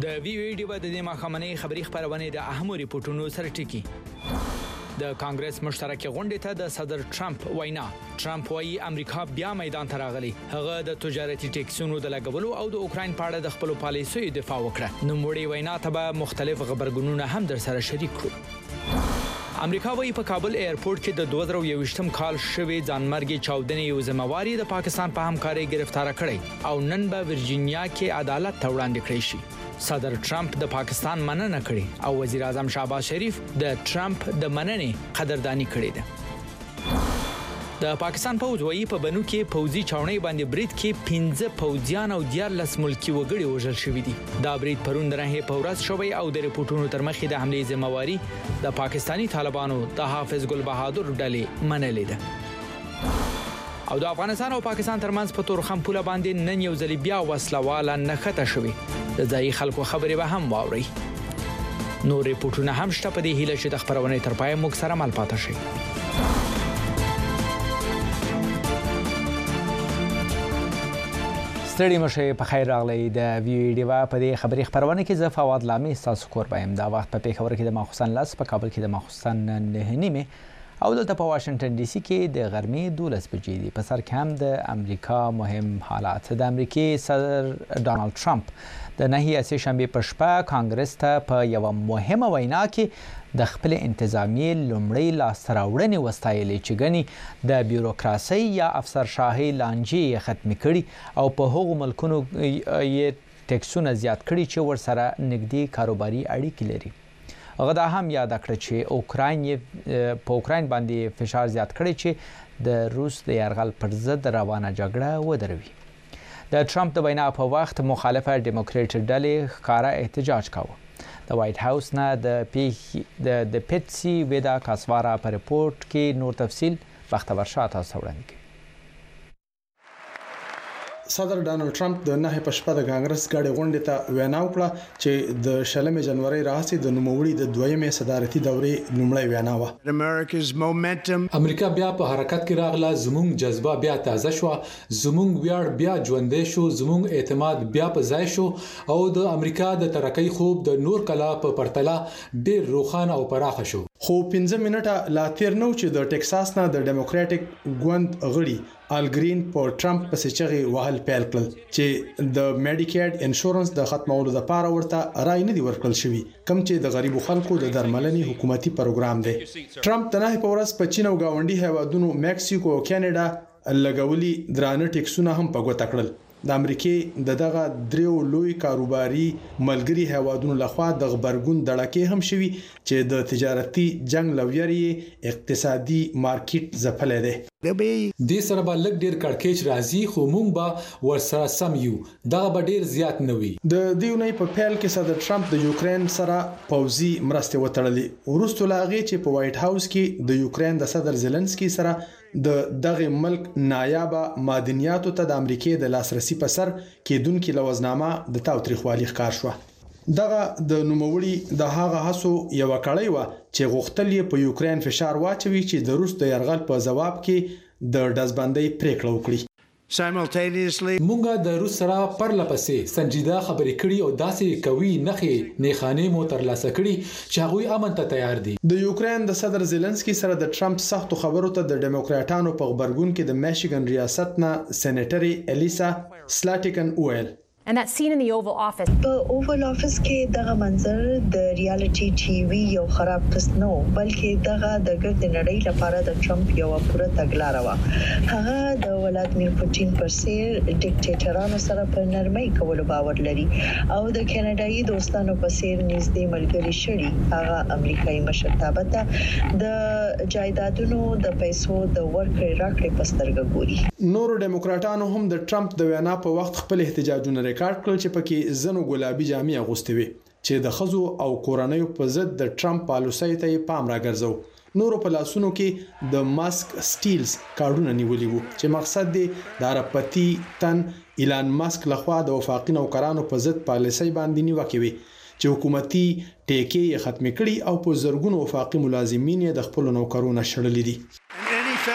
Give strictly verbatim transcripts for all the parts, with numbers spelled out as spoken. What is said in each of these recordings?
د وی وی ډي د دې مخامنې خبري خبرونه د اهمو ریپورتونو سره ټکی د کانګرس مشترکه غونډه ته د صدر ټرمپ وینا ټرمپ وايي امریکا بیا میدان ته راغلی هغه د تجارتي ټیکسونو د لګولو او د اوکرين په اړه د خپل پالیسیو دفاع وکړه نو موړي وینا ته به مختلف خبرګونونه هم در سره شریک کړو امریکا وايي په کابل ایرپورټ کې د دوه زره یوویشتم کال شوی ځانمرګي چاودنې یو ذمہواری د پاکستان په همکاري گرفتار کړي او نن به ورجینیا کې عدالت ته وړاندې کړی شي صدر ټرمپ د پاکستان مننه کړې او وزیر اعظم شهباز شریف د ټرمپ د مننې قدردانی کړې ده د پاکستان پوځ وايي په بنو کې پوځي چاونۍ باندې برید کې پنځه پوځیان او دیارلس ملکی وګړي وژل شوي دي دا برید پرون درې په ورځ شوی او د ریپورتونو تر مخې د حمله ذمہواری د پاکستانی طالبانو د حافظ ګل بهادر ډلې منلې ده او د افغانستان او پاکستان ترمنځ په تورخم پوله باندې نن یو ځل بیا وسلواله نخته شوې د ځای خلکو خبرې به هم واوري نو ریپورتونه هم شته په دې هیله چې د خبرونه تر پای موږ سره مل پاتې شي ستړي مشه په خیر راغلی د ویډیو په دې خبري خبرونه کې زه فواد لامي تاسو کور بایم دا وخت په پیښور کې د ماخصن لاس په کابل کې د ماخصن نه نیمه او دلته په واشنگټن ډي سي کې د غرمې دولس بجې دي په سر کې هم د امریکا مهم حالات د امریکای صدر ډانلډ ټرمپ د نهي سه شنبه په شپه کانګرس ته په یو مهمه وینا کې د خپل انتظامی لومړی لاسراوړنې وستایلې چې غني د بیوروکراسي یا افسرشاهي لانجې ختم کړي او په هغو ملکونو یې ټیکسونه زیات کړي چې ورسره نږدې کاروباري اړیکې لري هغه دا هم یاد کړ چې اوکراین په اوکراین باندې فشار زیات کړی چې د روس د یرغل پر ضد روانه جګړه ودروي د ټرمپ د وینا په وخت مخالفه ډیموکراټ ډلې ښکارا احتجاج کاوه د وایټ هاوس نه د پی د د پیټسي ودا کاسوارا په ریپورت کې نور تفصیل بختور شاه تاسو وړاندې صدر ډانلډ ټرمپ د نه په شپه د کانګرس غړي غونډې ته وینا وکړه چې د شلمې جنوري راهسي د نوموړي د دویمې صدارتي دورې لومړی وینا و امریکا بیا په حرکت کې راغله زموږ جذبه بیا تازه شو زموږ ویاړ بیا ژوندې شو زموږ اعتماد بیا په ځای شو او د امریکا د ترقۍ خوب د نور کلا په پرتله ډیر روښانه او پراخه شو خو پنځه منټه لا تیر نو چې د ټکساس نه د ډیموکراټک ګوند غړي آل گرین په ټرمپ پسې چغې وهل پیل کړل چې د میډیکیډ انشورنس د ختمولو لپاره ورته رای نه دی ورکړل شوی کوم چې د غریبو خلکو د درملنې حکومتي پروګرام دی ټرمپ د نه په ورځ په چین او گاونډي هیوادونو مکسیکو او کاناډا لګولي درانه ټیکسونه هم په ګوته کړل د امریکای د دغه دریو لوی کاروباري ملګری هیوادونو لخوا د خبرګون دړکې هم شوي چې د تجارتي جنگ لویری اقتصادي مارکیټ زپلې ده د سره به لګ ډیر کړکېچ راځي خو مونږ به ورسره سم یو دغه به ډیر زیات نه وي د دیونې په پیل کې صدر ټرمپ د یوکرين سره پوځي مرسته وتړلې ورسته لاغي چې په وایټ هاوس کې د یوکرين د صدر زيلنسکي سره د دغه ملک نایابه معدنیاتو ته د امریکای د لاسرسي په سر کېدونکو لوزنامه د تاوتریخوالي ښکار شو دغه د نوموړي د هغه هڅو یو کړی و چې غوښتل یې په یوکرين فشار واچوي چې د روس د یرغل په جواب کې د دزبندۍ پریکړه وکړي مونږه د روس سره پرلپسې سنجیده خبرې کړې او داسې کوي نخې نه خانه مو تر لاسه کړي چې هغه امن ته تیار دي د یوکرين د صدر زيلنسکي سره د ټرمپ سختو خبرو ته د ډیموکراټانو په خبرګون کې د میشیګن ریاست نه سېنیټري الیسا سلاټیکن ویل And that scene in the Oval Office. په Oval Office کې دغه منظر د ریالټي ټي وي یو خراب قسط نه بلکې دغه د ګرد نړۍ لپاره د ټرمپ یو پوره تګلاره و هغه د ولادمیر پوتین پر سیر ډیکټیټرانو سره په نرمۍ کولو باور لري او د کاناډایي دوستانو په سیر نږدې ملګری شړي هغه امریکایي مشرتابه ته د جایدادونو د پیسو د ورکړې راکړې پسترګ ګوري نور ډیموکراټانو هم د ټرمپ د وینا په وخت خپل احتجاجونه ریکارډ کړل چې پکې زنو ګلابي جامې اغوستې وي چې د خزو او کورنۍ په ضد د ټرمپ پالیسۍ ته پام راګرځاو نور په لاسونو کې د ماسک سټیلز کارډونه نیولې وو چې مقصد دی د عربپتی تن ایلان ماسک لخوا د وفاقي نوکرانو په ضد پالیسۍ باندې نیوکه وي چې حکومتي ټیکې ختم کړي او په زرګونو وفاقي ملازمین د خپل نوکرونو شړلې دي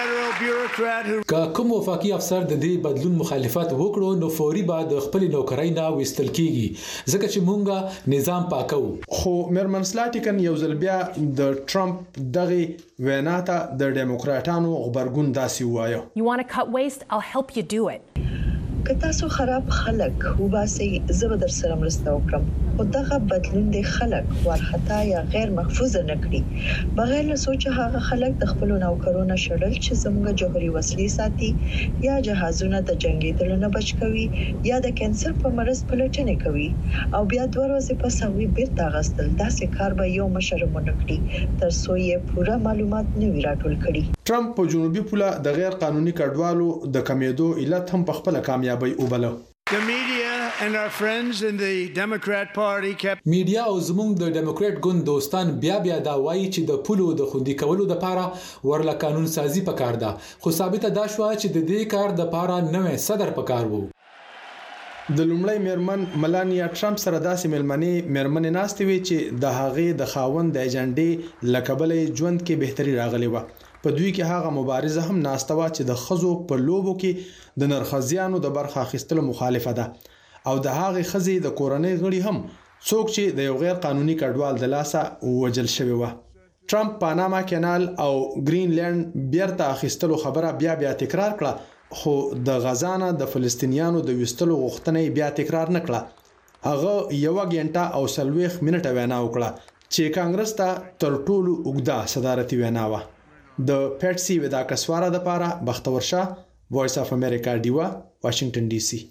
bureaucrat who که کوم وفاقي افسر د دې بدلون مخالفت وکړو نو فوري بعد خپل نوکرۍ نه وستل کیږي ځکه چې مونږه نظام پاکو. خو میرمن سلاټیکن یو ځل بیا د ټرمپ دغه وینا ته د ډیموکراټانو خبرګون داسې وایو. You want to cut waste? I'll help you do it. که تاسو خراب خلک وباسي زه در سره مرسته وکړم خو دغه بدلون د خلک ورختا یا غیر محفوظ نه کړي بغیر له سوچ هغه خلک د خپل نوکرونو شړل چې زموږ جوهري وسلې ساتي یا جهازونه د جنگیدلو نه بچ کوي یا د کانسر په مرض پلټنې کوي او بیا دوه ورځې پس هغوی بیرته غستل داسې کار به یو مشر مونږ کړي تر څو یې پوره معلومات نه وي راټول کړي. ټرمپ په جنوبي پوله د غیر قانوني کډوالو د کمیدو علت هم په خپل کامیابی وبله. The media and our friends in the Democrat Party kept میډیا او زموږ د ډیموکراټ ګوند دوستان بیا بیا دا وایي چې د پولو د خوندي کولو لپاره ورله قانون سازي پکار ده خو ثابته ده شو چې د دې کار د لپاره نوې صدر پکار وو. د لومړی میرمن ملانیا ټرمپ سره داسې ملمنې میرمنې ناستې وي چې د هغې د خاوند د ایجنډې لکبلې ژوند کې بهتري راغلی و. په دوی کې هغه مبارزه هم ناستوا چې د خزو په لوبو کې د نرخزیانو د برخه اخیستلو مخالفه ده او د هغه خزي د کورنۍ غړي هم څوک چې د یو غیر قانوني کډوال د لاسه وجل شوی و. ټرمپ پاناما کانال او گرینلند بیرته اخیستلو خبره بیا بیا تکرار کړه خو د غزا نه د فلسطینیانو د وستلو غوښتنې بیا تکرار نه کړه. هغه یو غنټه او سلويخ منټه وینا وکړه چې کانګرس ته تر ټولو اوږده صدارتي وینا و. د پیټسی ودا کسواره د پاره بختور شاه وایس اف امریکا دیوا واشنگټن ډي سي.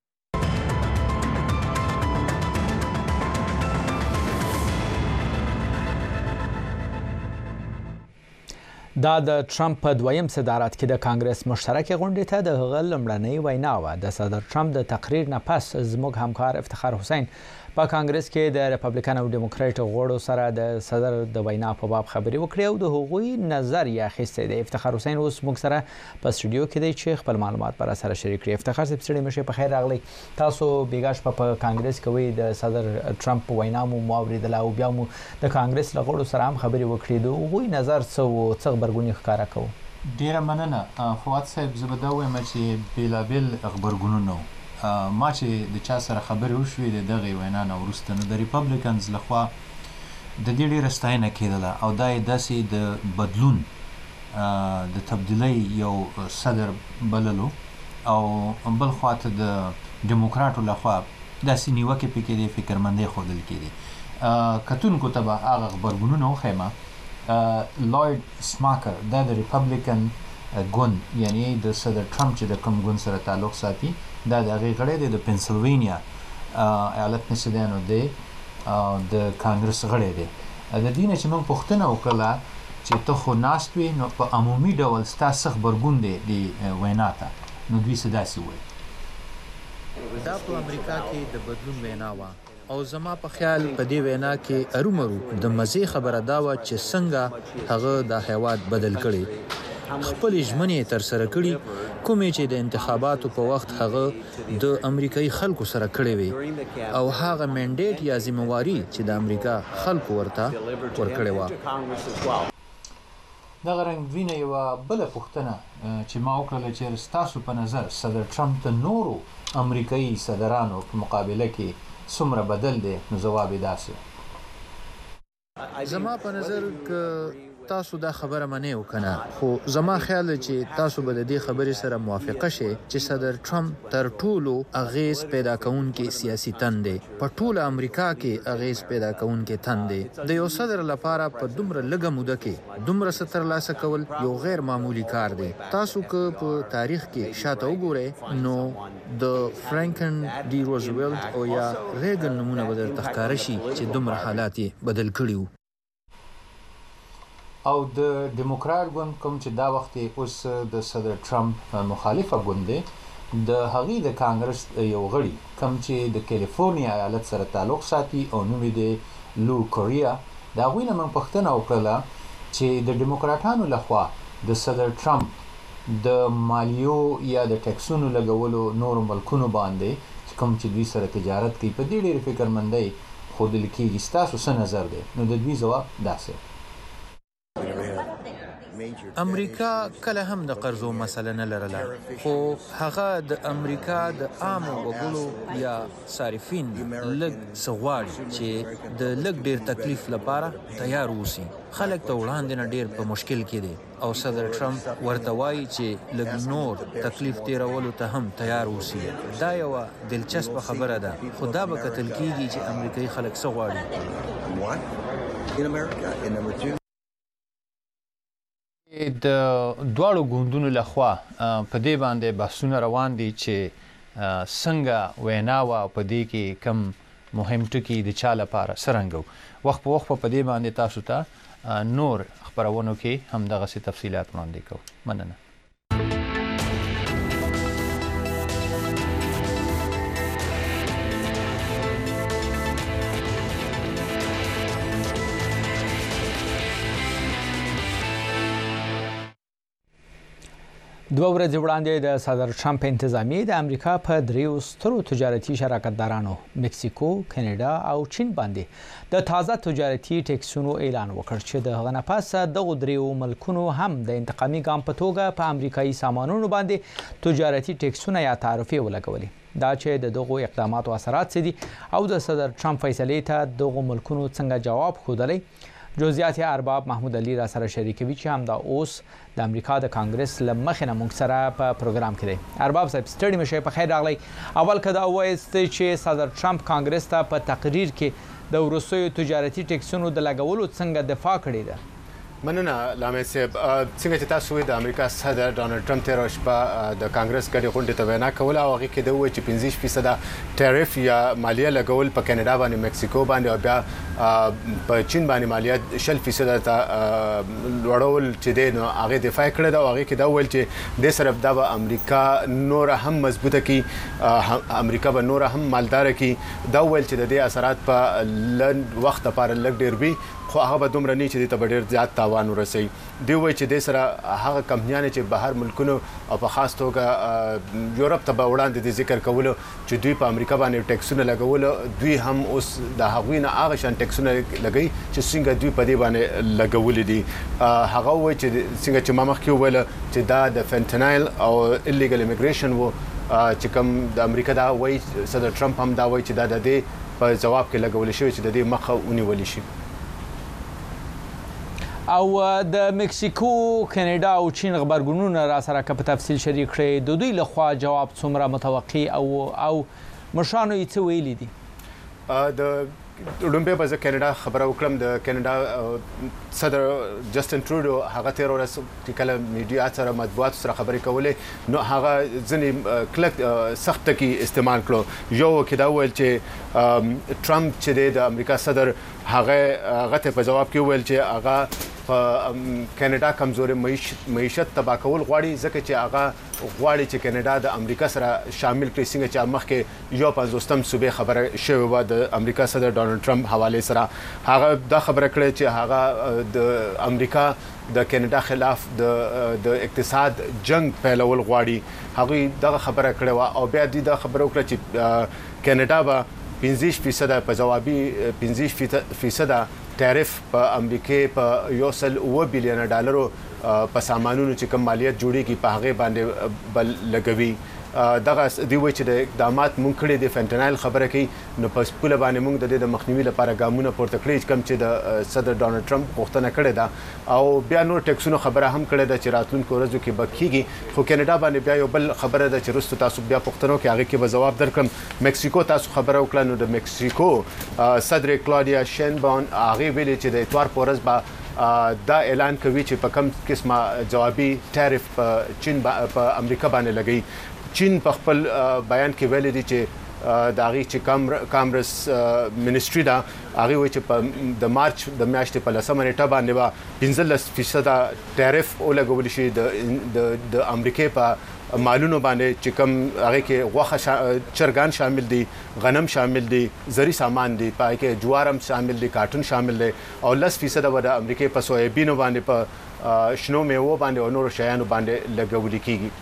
دا د ټرمپ په دویم صدارت کې د کانګرس مشترکې غونډې ته د هغه لومړنۍ وینا و. د صدر ټرمپ د تقریر نه پس زموږ همکار افتخار حسین په کانګرس کې د ریپبلیکن او ډیموکراټ غړو سره د صدر د وینا په باب خبرې وکړې او د هغوی نظر یې اخیستی دی. افتخار حسین اوس موږ سره په سټوډیو کې دی چې خپل معلومات پر سره شریک کړي. افتخار صاحب ستړي مشه په خیر راغلی. تاسو بیګاش په کانګرس کې وی د صدر ټرمپ وینا مو موریدل او بیا مو د کانګرس لغړو سره هم خبرې وکړې. د هغوی نظر څه و څه خبرګونی ښکارا کوي؟ ډیره مننه فواد صاحب. زه به دا وایم چې بیلابل خبرګونونه ما چې د چا سره خبرې وشوې د دغه وینا نه وروسته نو د ریپبلیکنز لخوا د دې ډېره ستاینه کېدله او دا یې داسې د بدلون د تبدیلۍ یو صدر بللو او بل خواته د ډیموکراټو لخوا داسې نیوکې پکې د فکرمندۍ ښودل کېدې. کتونکو ته به هغه خبرګونونه وښیمه. لوید سماکر دا د ریپبلیکن ګوند یعنی د صدر ټرمپ چې د کوم ګوند سره تعلق ساتي دا د هغې غړی دی د پنسلوینیا ایالت نه چې دی نو دی د کانګرس غړی دی. د دې نه چې موږ پوښتنه وکړله چې ته خو ناست وې نو په عمومي ډول ستا څه غبرګون دی د وینا ته نو دوی څه داسې وویل. دا په امریکا کې د بدلون وینا وه او زما په خیال په دې وینا کې ارومرو د مزې خبره دا وه چې څنګه هغه د هیواد بدل کړي خپل ژمنې تر سره کړي کومې چې د انتخاباتو په وخت هغه د امریکایي خلکو سره کړې وي او هغه منډیټ یا ذمہواری چې د امریکا خلکو ورته ورکړې وه. دغه رنګ وینه یوه بله پوښتنه چې ما وکړله چې ستاسو په نظر صدر ټرمپ د نورو امریکایي صدرانو په مقابله کې څومره بدل دی نو ځواب یې داسې زما په نظر که تاسو دا خبره منئ او کنه خو زما خیال چې تاسو به د دې خبرې سره موافقه شئ چې صدر ټرمپ تر ټولو اغیز پیدا کوونکی سیاسي تن دی په ټوله امریکا کې اغیز پیدا کوونکی تن دی. د یو صدر لپاره په دومره لږه موده کې دومره څه ترلاسه کول یو غیر معمولی کار دی. تاسو که په تاریخ کې شاته وګورئ نو د فرانکلن ډي روزولټ او یا ریګن نمونه به درته ښکاره شي چې دومره حالات یې بدل کړي وو. او د ډیموکراټ ګوند کوم چې دا وخت اوس د صدر ټرمپ مخالفه ګوند دی د هغې د کانګرس یو غړي کوم چې د کیلیفورنیا ایالت سره تعلق ساتي او نوم یې دی لو کوریا د هغوی نه موږ پوښتنه وکړله چې د ډیموکراټانو لخوا د صدر ټرمپ د مالیو یا د ټیکسونو لګولو نورو ملکونو باندې کوم چې دوی سره تجارت کوي په دې ډېرې فکرمندۍ ښودل کېږي. ستاسو څه نظر دی؟ نو د دوی ځواب داسې امریکا کله هم د قرضو مسله نه لرله خو هغه د امریکا د عام وګړو یا صارفین لږ څه غواړي چې د لږ ډیر تکلیف لپاره تیار اوسي. خلک ته وړاندې نه ډیر په مشکل کې دي او صدر ټرمپ ورته وایي چې لږ نور تکلیف تیرولو ته هم تیار اوسي. دا یوه دلچسپه خبره ده خو دا به کتل کیږي چې امریکایي خلک څه غواړي. د دواړو ګوندونو لخوا په دې باندې بحثونه روان دي چې څنګه وینا وه او په دې کې کم مهم ټکي د چا لپاره څرنګه وخت په وخت په دې باندې تاسو ته نور خبرونو کې هم دغسې تفصیلات وړاندې کوو. مننه. دوه ورځې وړاندې د صدر ټرمپ انتظامیه د امریکا په دریو سترو تجارتي شراکتدارانو مکسیکو، کاناډا او چین باندې د تازه تجارتي ټیکسونو اعلان وکړ چې د هغه نه پس دغه دریو ملکونو هم د انتقامي ګام په توګه په امریکایي سامانونو باندې تجارتي ټیکسونه یا تعرفې ولګولې. دا چې د دغو اقداماتو اثرات څه دي او د صدر ټرمپ فیصلې ته دغو ملکونو څنګه جواب ښودلی، جزئیات ارباب محمود علي را سره شریکوي چې هم دا اوس د امریکا د کانګرس له مخې نه موږ سره په پروګرام کې دی. ارباب صاحب ستړي مشه په خیر راغلی. اول که دا ووایست چې صدر ټرمپ کانګرس ته په تقریر کې د وروستیو تجارتي ټیکسونو د لګولو څنګه دفاع کړې ده؟ مننه لامل صاحب. څنګه چې تاسو د امریکا صدر ډونالد ټرمپ تېره شپه د کانګرس ګډې غونډې ته وینا کوله او هغې کې ده وویل چې پنځه فیصده ټیرف یا مالیه لګول په کاناډا باندې، مکسیکو باندې او بیا په چین باندې مالیه شل فیصده ته لوړول چې دی نو هغې دفاع کړې ده او هغې کې دا وویل چې دې سره دا به امریکا نوره هم مضبوطه کړي، امریکا به نوره هم مالداره کړي. دا وویل چې د دې اثرات په لنډ وخت لپاره لږ ډېر وي خو هغه به دومره نه چې دې ته به ډېر زیات تاوان ورسوي. دوی وایي چې دې سره هغه کمپنیانې چې بهر ملکونو او په خاص توګه یورپ ته به وړاندې د ذکر کولو چې دوی په امریکا باندې ټیکسونه لګولو، دوی هم اوس د هغوی نه هغه شان ټیکسونه لګوي چې څنګه دوی په دې باندې لګولي دي. هغه وایي چې څنګه چې ما مخکې وویله چې دا د فنټنایل او الیګل امیګریشن و چې کوم د امریکا دا وایي، صدر ټرمپ هم دا وایي چې دا د دې په جواب کې لګول شوی چې د دې مخه ونیول شي. او د مکسیکو، کاناډا او چین خبرګونونه را سره په تفصیل شریک کړي، د دوی لخوا جواب څومره متوقع او او مشرانو یې څه ویلي دي؟ د لومبه به زه کاناډا خبره وکړم. د کاناډا صدر جسټن ټروډو هغه تیر ورځ چې کله میډیا سره مطبوعات سره خبرې کولې نو هغه ځنې کلک سخت ټکي استعمال کړو. یو کې دا وویل چې ټرمپ چې د امریکا صدر هغه هغه ته په جواب کې وویل چې هغه په کاناډا کمزوري معیشت تبا کول غواړي، ځکه چې هغه غواړي چې کاناډا د امریکا سره شامل کړي، څنګه چې مخکې یو پنځوستم صوبې خبره شوې وه د امریکا صدر ډونالد ټرمپ حواله سره. هغه دا خبره کړې چې هغه د امریکا د کاناډا خلاف د د اقتصاد جنگ پیلول غواړي. هغوی دغه خبره کړې وه او بیا دوی دا خبره وکړه چې کاناډا به پنځه فیصده په جوابي پنځه فیصده ټیرف په امریکا په یو سل اوه بیلیونه ډالرو په سامانونو چې کوم مالیت جوړیږي په هغه باندې بل لګوي. دغه دی وایي چې د اقدامات مونږ کړي د فنټنایل خبره کوي نو په سپوله باندې مونږ د دې د مخنیوي لپاره ګامونه پورته کړي کوم چې د صدر ډونالد ټرمپ غوښتنه کړې ده او بیا نور ټیکسونو خبره هم کړې ده چې راتلونکو ورځو کې به کیږي. خو کاناډا باندې بیا یو بل خبره ده چې رستو تاسو بیا پوښتنو کې هغه کې به جواب درکړم. مکسیکو تاسو خبره وکړه نو د مکسیکو صدر کلاودیا شینباون هغه ویلي چې د اتوار په ورځ به دا اعلان کوي چې په کوم قسمه جوابي ټیرف په چین په امریکا باندې لګي. چین په خپل بیان کې ویلي دي چې د هغې چې کامرس منسټري ده هغې وایي چې په د مارچ د میاشتې په لسمه نیټه باندې به پنځلس فیصده ټیرف ولګول شي د د امریکې په مالونو باندې چې کوم هغې کې غوښه چرګان شامل دي، غنم شامل دي، زري سامان دي، په هغې کې جوار هم شامل دي، کارټون شامل دی او لس فیصده به د امریکې په سویابینو باندې په شنو میوو باندې او نورو شیانو باندې لګولي کیږي.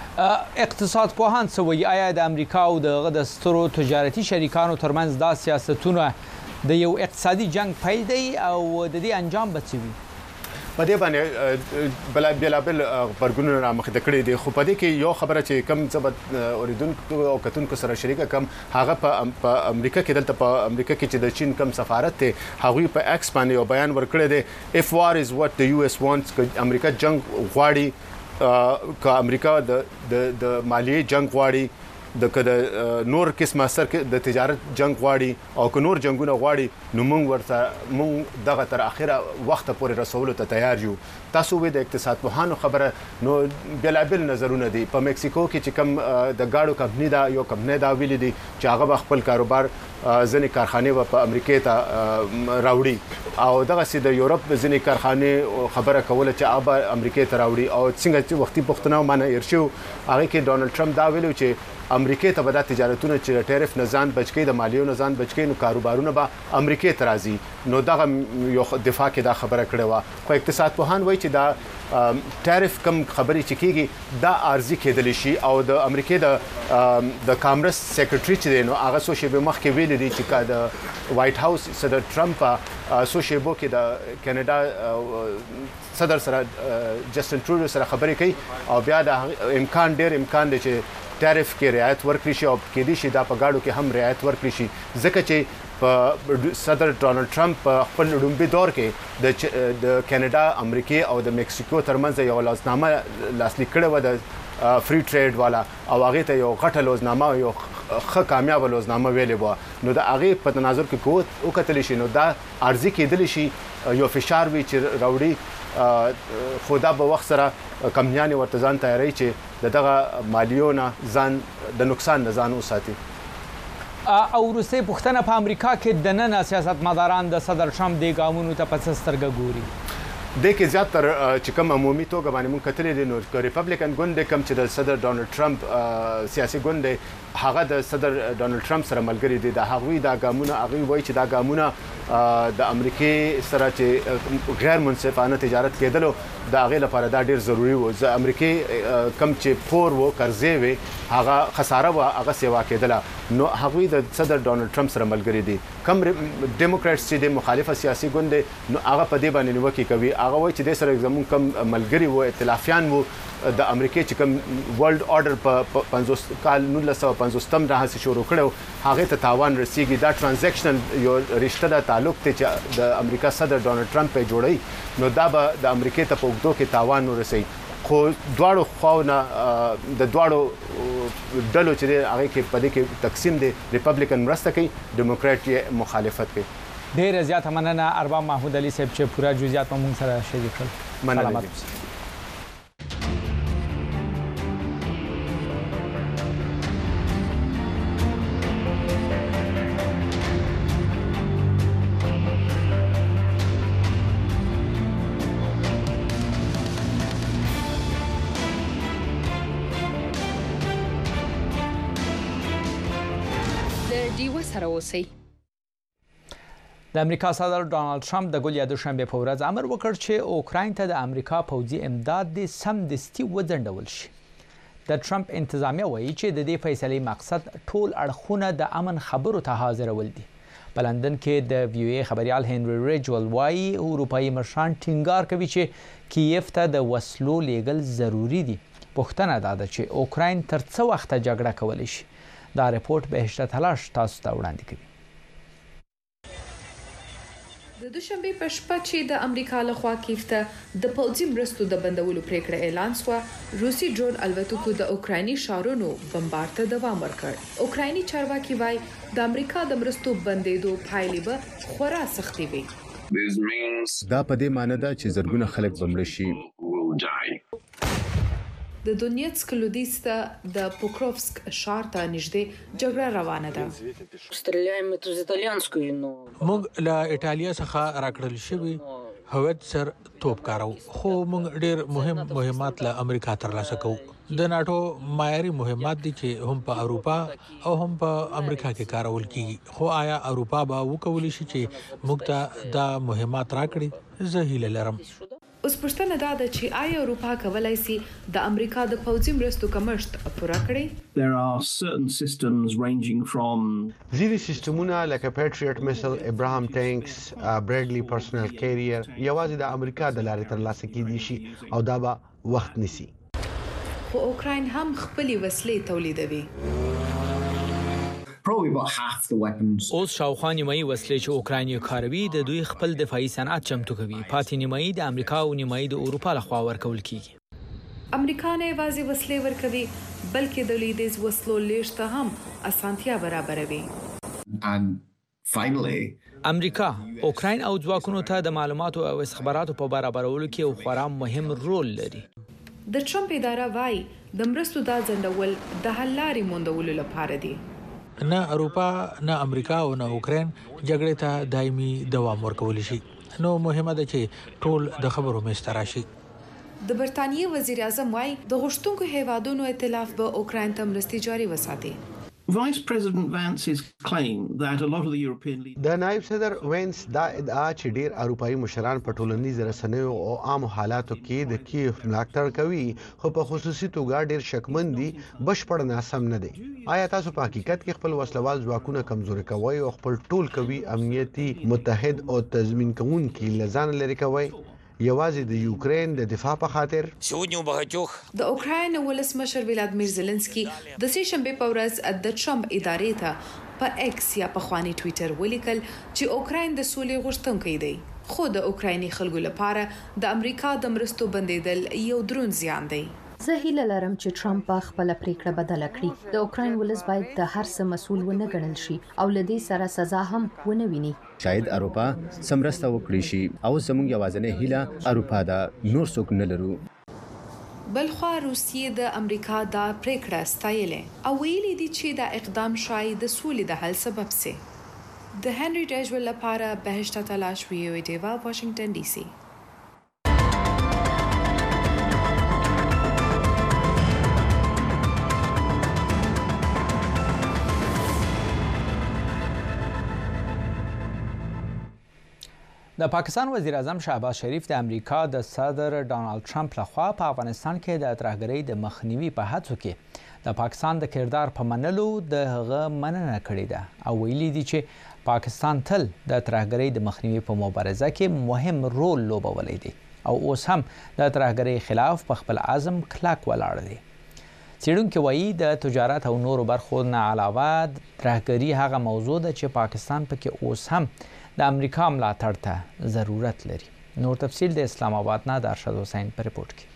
اقتصاد پوهان څه وایي؟ آیا د امریکا او د د سترو تجارتي شریکانو ترمنځ دا سیاستونه د یو اقتصادي جنگ پیل دی او د دې انجام به څه وي؟ په دې باندې بل بل بل برګونو را مخ د کړې دي خو په دې کې یو خبره چې کم ضبط اوریدونکو او کتونکو سره شریکه کم هغه په امریکا کې دلته په امریکا کې چې د چین کم سفارت ته هغه په ایکس باندې یو بیان ورکړی دی if war is what the U S wants که امریکا جنگ غواړي که امریکا د د مالیې جنگ غواړي د کده نور قسمه سر د تجارت جنگ غواړي او که نور جنگونه غواړي نو موږ ورته موږ دغه تر اخره وخت پورې رسولو ته تیار یو تاسو وې د اقتصاد پوهانو خبره نو بلابل نظرونه دي په مکسیکو کې چې کم د گاډو کمپنی دا یو کمپنی دا ویل دي چې هغه خپل کاروبار ځنې کارخانه په امریکا ته راوړي او دغه سي د یورپ ځنې کارخانه خبره کوله چې هغه امریکا ته راوړي او څنګه چې وختي پښتنه معنی ارشو هغه کې ډونالد ټرمپ دا ویلو چې امریکا ته به د تجارتونو چې ټیرف نزان بچکی د مالیو نزان بچکی نو کاروبارونه به امریکا ته راځي نو دغه یو دفاع کې دا خبره کړې و خو اقتصاد پوهان وایي چې دا ټیرف کم خبرې چې کیږي دا ارزي کېدل شي او د امریکا د د کانګرس سیکریټري چې نو هغه سو شی به مخ کې ویل دي چې د وایټ هاوس صدر ټرمپ سو شی بو کې د کینیډا صدر سره جسټن ټروډو سره خبرې کوي او بیا د امکان ډیر امکان دی چې ټیرف کې رعایت ورکړي شي او کې دي شي دا په گاډو کې هم رعایت ورکړي شي ځکه چې په صدر ډونالد ټرمپ په خپل لومبي دور کې د د کینیډا امریکا او د مکسیکو ترمنځ یو لاسنامه لاسلیک کړه و د فری ټریډ والا او هغه ته یو غټه لوزنامه یو ښه کامیاب لوزنامه ویلې و نو د هغه په تناظر کې کوت او کتل شي نو دا ارزي کېدل شي یو فشار وی چې راوړي خدا به وخت سره کمپنیان ورته ځان تیاری چې دغه مالیونه ځان د نقصان نه ځان وساتي او روسي پښتنه په امریکا کې د نن سیاستمداران د صدر ټرمپ د ګامونو ته په سترګه ګوري د کې زیاتره چې کوم عمومي توګه باندې مونږ کتلې دي نو ریپبلیکن ګوند کم چې د صدر ډونالد ټرمپ سیاسي ګوند هغه د صدر ډونالد ټرمپ سره ملګری دي د هغوی د ګامونو هغه وایي چې دا ګامونه د امریکای سره چې غیر منصفانه تجارت کېدلو د هغه لپاره دا ډیر ضروری و چې امریکای کم چې پور وو قرضې وي هغه خساره و هغه سیوا کېدله نو هغوی د صدر ډونالد ټرمپ سره ملګری دي کم ډیموکراټس چې د مخالفه سیاسي ګوند نو هغه په دې باندې نیوکه کوي هغه وایي چې د سره زمون کم ملګری وو ائتلافیان وو د امریکای چې کوم ورلد آرډر په پنځوس کال نولس سوه پنځوستم راهیسې شروع کړو هغه ته تاوان رسیږي دا ټرانزیکشنل یو رشته د تعلق ته چې د امریکا صدر ډونالد ټرمپ په جوړی نو دا به د امریکای ته په وګړو کې تاوان ورسي خو دواړو خواونه د دواړو ډلو چې هغه کې په دې کې تقسیم دي ریپبلیکن مرسته کوي ډیموکراټ یې مخالفت کوي ډیر زیات مننه ارباب محمود علي صاحب چې پورا جزئیات موږ سره شریک کړل مننه د امریکا صدر ډونالد ټرمپ د ګل یا دوشنبه په ورځ امر وکړ چې اوکراین ته د امریکا پوځي امداد د سمدستي وځنډول شي د ټرمپ انتظامیه وایي چې د دې فیصلې مقصد ټول اړخونه د امن خبرو ته حاضرول دي په لندن کې د وی ای خبريال هنري ریجول وایي اروپאי مشران ټینګار کوي چې کیف ته د وسلو لیږل ضروری دي پښتنه دا ده چې اوکراین تر څو وخت جګړه کولی شي دا رپورت بهشت تلاش تاسو ته وړاندې کوي د دوشنبه په شپه چې د امریکا لخوا کیف ته د پوځي مرستو د بندولو پریکړه اعلان شو روسي ډرون الوتکو د اوکرایني شارونو بمبار ته دوام ورکړ اوکرایني چارواکي وایي د امریکا د مرستو بندیدو پایلې به خورا سختي وي دا په دې معنی ده چې زرګونه خلک بمړ شي د دونیتسک لودیس ته د پوکروفسک ښار ته نږدې جګړه روانه ده موږ له ایټالیا څخه راکړل شوی هویتزر توپ کارو خو موږ ډیر مهم مهمات له امریکا ترلاسه کوو د ناتو معیاري مهمات دي چې هم په اروپا او هم په امریکا کې کارول کیږي خو آیا اروپا به وکولای شي چې موږ ته دا مهمات راکړي زه هیله لرم اوس پوښتنه دا ده چې آیا اروپا کولای شي د امریکا د پوځي مرستو کمښت پوره کړي؟ There are certain systems ranging from ځینې سیستمونه لکه پیټریټ میسل، ابراهام ټینکس، برادلی پرسونل کیریئر یوازې د امریکا د لارې ترلاسه کیدي شي او دا به وخت نیسي. خو اوکراین هم خپلې وسلې تولیدوي. probably about half the weapons. اوس شاوخوا نیمایي وسلې چې اوکراین کاروي د دوی خپل دفاعي صنعت چمتو کوي. پاتې نیمایي د امریکا او نیمایي د اروپا لخوا ورکول کیږي. امریکا نه یوازې وسلې ورکوي بلکې د لیدیز وسلو لیږد ته هم اسانتیا برابروي. And finally امریکا اوکراین او ځواکونو ته د معلوماتو او استخباراتو په برابرولو کې یو خورا مهم رول لري. د ټرمپ اداره وايي د مرستو دا ځندول د حل لارې موندلو لپاره دي. نه اروپا نه امریکا او نه اوکراین جګړې ته دایمي دوام ورکول شي. نو مهمه ده چې ټول د خبرو مېز راشي. د برتانیې وزیر اعظم وايي د غشتونکو هیوادونو ائتلاف به اوکراین ته مرستې جاري وساتي. Vice President Vance's claim that a lot of the European leaders د نائب صدر وینس دا ادعا چې ډیر اروپایي مشران په ټولنیزو رسنیو او عام حالاتو کې د کیف ملاتړ کوي خو په خصوصي توګه ډیر شکمن دي بشپړ ناسم نه دي. آیا تاسو په حقیقت کې خپل وسلوال ځواکونه کمزوري کوي او خپل ټول قوي امنیتي متحد او تضمین کوونکي لزان لري کوي یوازې د یوکرين د دفاع په خاطر؟ د اوکراین ولسمشر ولادیمیر زيلنسکي د سې شنبه په ورځ د ټرمپ ادارې ته په ایکس یا په خواني ټوئیټر ولیکل چې اوکراین د سولې غوښتونکی دی خو د اوکرایني خلکو لپاره د امریکا د مرستو بندیدل یو درون زیان دی. زه هیله لرم چې ټرمپ خپل پریکړه بدله کړي. د اوکراین ولس باید د هر څه مسؤل ونه ګڼل شي او لدی سره سزا هم ونه ویني. شاید اروپا سمرسته وکړي شي او زموږ یوازینۍ هیله اروپا دا نور څوک نه لرو. بلخوا روسیې د امریکا دا پریکړه ستایلې او ویلي دي چې دا اقدام شاید د سولې د حل سبب سي. د هنري ډیجول لپاره بهشته تلاش ویو دیوا واشنگټن ډي سي. د پاکستان وزیر اعظم شهباز شریف د امریکا د صدر ډانلډ ټرمپ لخوا په افغانستان کې د ترهګرۍ د مخنیوي په هڅو کې د پاکستان د کردار په منلو د هغه مننه کړې ده او ویلي دي چې پاکستان تل د ترهګرۍ د مخنیوي په مبارزه کې مهم رول لوبولی دی او اوس هم د ترهګرۍ خلاف په خپل عزم کلک ولاړ دی. څېړونکي وایي د تجارت او نورو برخو نه علاوه ترهګري هغه موضوع ده چې پاکستان پکې اوس هم د امریکا ملاتړ ته ضرورت لري. نور تفصیل د اسلام آباد نه د ارشد حسین په رپورت کې.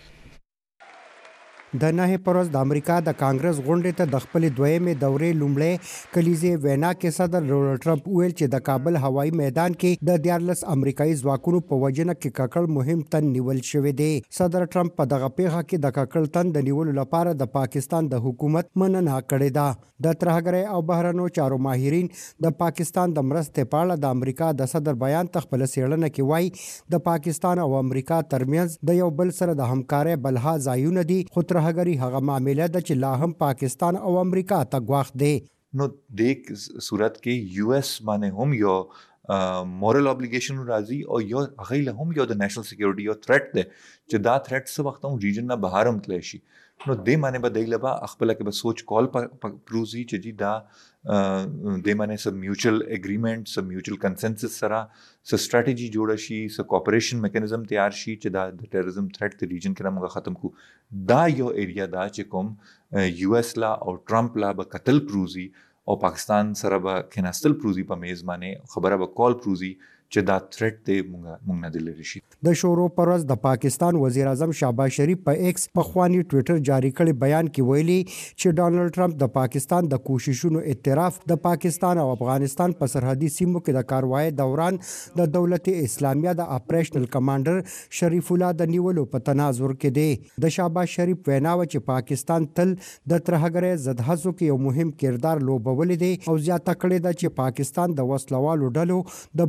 د نه پروز د امریکا د کانګرس غونډې ته د خپل دویمه دورې لومړی کلیزې وینا کې صدر ډونلډ ټرمپ ویل چې د کابل هوایي میدان کې د دیارلس امریکایي ځواکونو په وجنه کې ککړ مهم تن نیول شوی دی. صدر ټرمپ په دغه پیښه کې د ککړ تن د نیولو لپاره د پاکستان د حکومت مننه کړې ده. د ترهګرۍ او بهرنیو چارو ماهرین د پاکستان د مرستې په اړه د امریکا د صدر بیان ته خپل څېړنه کې وایي د پاکستان او امریکا ترمنځ د یو بل سره د همکارۍ بلها ځایونه دي خو ترهګري هغه معاملې ده چې لا هم پاکستان او امریکا ته ګواښ دی. نو د صورت کې یو اس باندې هم یو مورل ابلیګیشن راځي او یو هغه له هم یو د نېشنل سکیورټي یو تھریټ دی چې دا تھریټ څه وخت هم ریجن نه بهر هم تللی شي. نو دې معنی به دی لبا خپل کې به سوچ کال پروزي چې جی دا دې معنی سب میوچل اګریمنٹ سب میوچل کنسنسس سره س سټریټجی جوړ شي س کوآپریشن میکانیزم تیار شي چې دا د ټیرریزم تھریټ د ریجن کې موږ ختم کو. دا یو ایریا دا چې کوم یو اس لا او ټرمپ لا به قتل پروزي او پاکستان سره به کیناستل پروزي په میزبانه خبره به کال پروزي چې دا تھریټ دی مونږ مونږ نه دلری شي. د شورو پرز د پاکستان وزیر اعظم شهباز شریف په ایکس په خواني ټوئیټر جاری کړي بیان کې ویلي چې ډونلډ ټرمپ د پاکستان د کوششونو اعتراف د پاکستان او افغانستان په سرحدي سیمو کې د کاروای دوران د دولت اسلامیه د اپریشنل کمانډر شریف الله د نیولو په تناظر کې دی. د شهباز شریف ویناوه چې پاکستان تل د ترهګرۍ ضد هڅو کې یو مهم کردار لوبولی دی او زیاته کړې ده چې پاکستان د وسلوالو ډلو د بل کم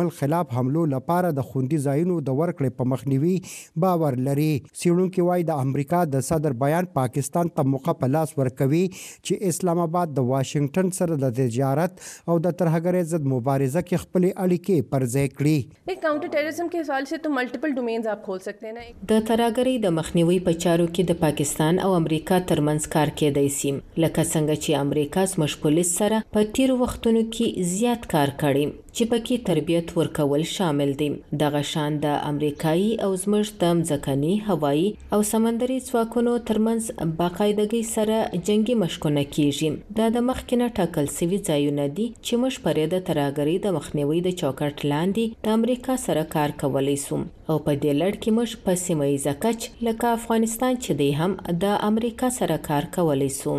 ملک خلاف حملو لپاره د خوندي ځایونو د ورکړې په مخنیوي باور لري. څېړونکي وایي د امریکا د صدر بیان پاکستان ته موقع په لاس ورکوي چې اسلام آباد د واشنگټن سره د تجارت او د ترهګرۍ ضد مبارزه کې خپلې اړیکې پر ځای کړي. एक counter terrorism के सवाल से तो multiple domains आप खोल सकते हैं ना. د ترهګرۍ د مخنیوي په چارو کې د پاکستان او امریکا ترمنځ کار کېدای شي، لکه څنګه چې امریکا زموږ پولیس سره په تیرو وختونو کې زیات کار کړی چې پکې تربیت ورکول شامل دي. دغه شان د امریکایي او زموږ د مځکني، هوایي او سمندري ځواکونو ترمنځ باقاعدګۍ سره جنگي مشقونه کیږي. دا د مخکې نه ټاکل شوي ځایونه دي چې موږ پرې د ترهګرۍ د مخنیوي د چوکاټ لاندې د امریکا سره کار کولی شو او په دې لړ کې موږ په سیمه ییزه کچ لکه افغانستان چې دی هم د امریکا سره کار کولی شو.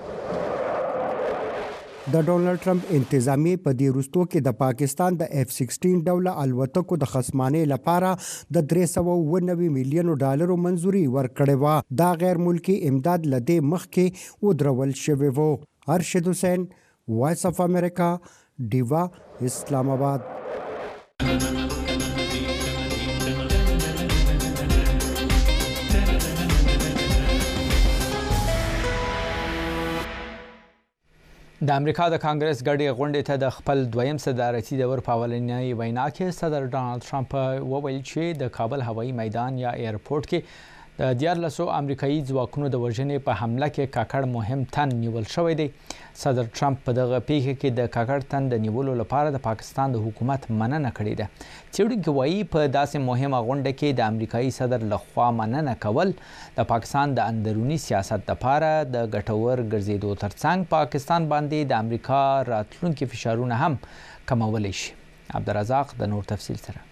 د ډونلډ ټرمپ انتظامیه په دې وروستو کې د پاکستان د اف سیکسټین ډوله الوتکو د خصمانې لپاره د درې سوه اووه نوي میلیونو ډالرو منځوري ورکړې وه. دا غیر ملکي امداد له دې مخکې ودرول شوی و. ارشد حسین، وایس اف امریکا، ډیوا، اسلام آباد. د امریکا د کانګرس ګډې غونډې ته د خپل دویم صدارتي دور په اولنۍ وینا کې صدر ډانلډ ټرمپ وویل چې د کابل هوایي میدان یا ایرپورټ کې د دیارلسو امریکایي ځواکونو د وژنې په حمله کې کاکړ مهم تن نیول شوی دی. صدر ټرمپ په دغه پیښه کې د کاکړ تن د نیولو لپاره د پاکستان د حکومت مننه کړې ده. څېړونکي وایي په داسې مهمه غونډه کې د امریکایي صدر لخوا مننه کول د پاکستان د اندروني سیاست لپاره د ګټور ګرځېدو ترڅنګ پاکستان باندې د امریکا راتلونکي فشارونه هم کمولی شي. عبدالرزاق د نور تفصیل سره.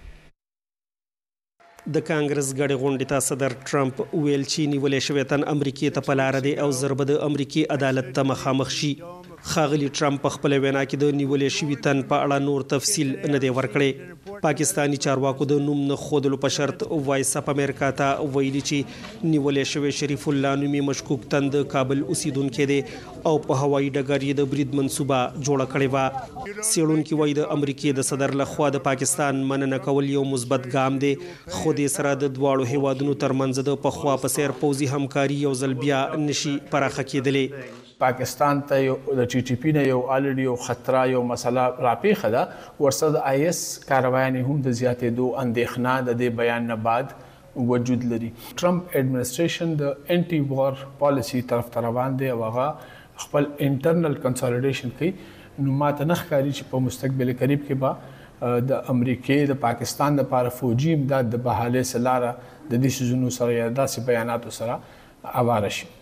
د کانګرس ګډې غونډې ته صدر ټرمپ ویل چې نیولې شوی تن امریکې ته په لاره دی او ضربه د امریکې عدالت ته مخامخ شي. ښاغلي ټرمپ په خپل وینا کې د نیولې شوي تن په اړه نور تفصیل نه دی ورکړی. پاکستانی چارواکو د نوم نه ښودلو په شرط وایس اپ امریکا ته ویلي چې نیولې شوی شریف الله نومي مشکوک تن د کابل اوسیدونکی دی او په هوایي ډګر یې د برید منصوبه جوړه کړې وه. څېړونکي وایي د امریکې د صدر لخوا د پاکستان مننه کول یو مثبت ګام دی، خو دې سره د دواړو هیوادونو ترمنځ د پخوا په څیر پوځي همکاري یو ځل بیا نشي پراخه کېدلی. پاکستان ته یو د ټي ټي پی نه یو الریډي یو خطر یو مسله راپېښه ده، ورسره د آی اس کاروایانې هم د زیاتېدو اندېښنه د دې بیان نه بعد وجود لري. ټرمپ اډمنسټریشن د انټي وار پالیسي طرف ته روان دی او هغه خپل انټرنل کنسالیډیشن کوي. نو ماته نه ښکاري چې په مستقبل قریب کې به د امریکې د پاکستان لپاره فوجي امداد د بحالې سلاره د دې سيزونو سره یا داسې بیاناتو سره اواره شي.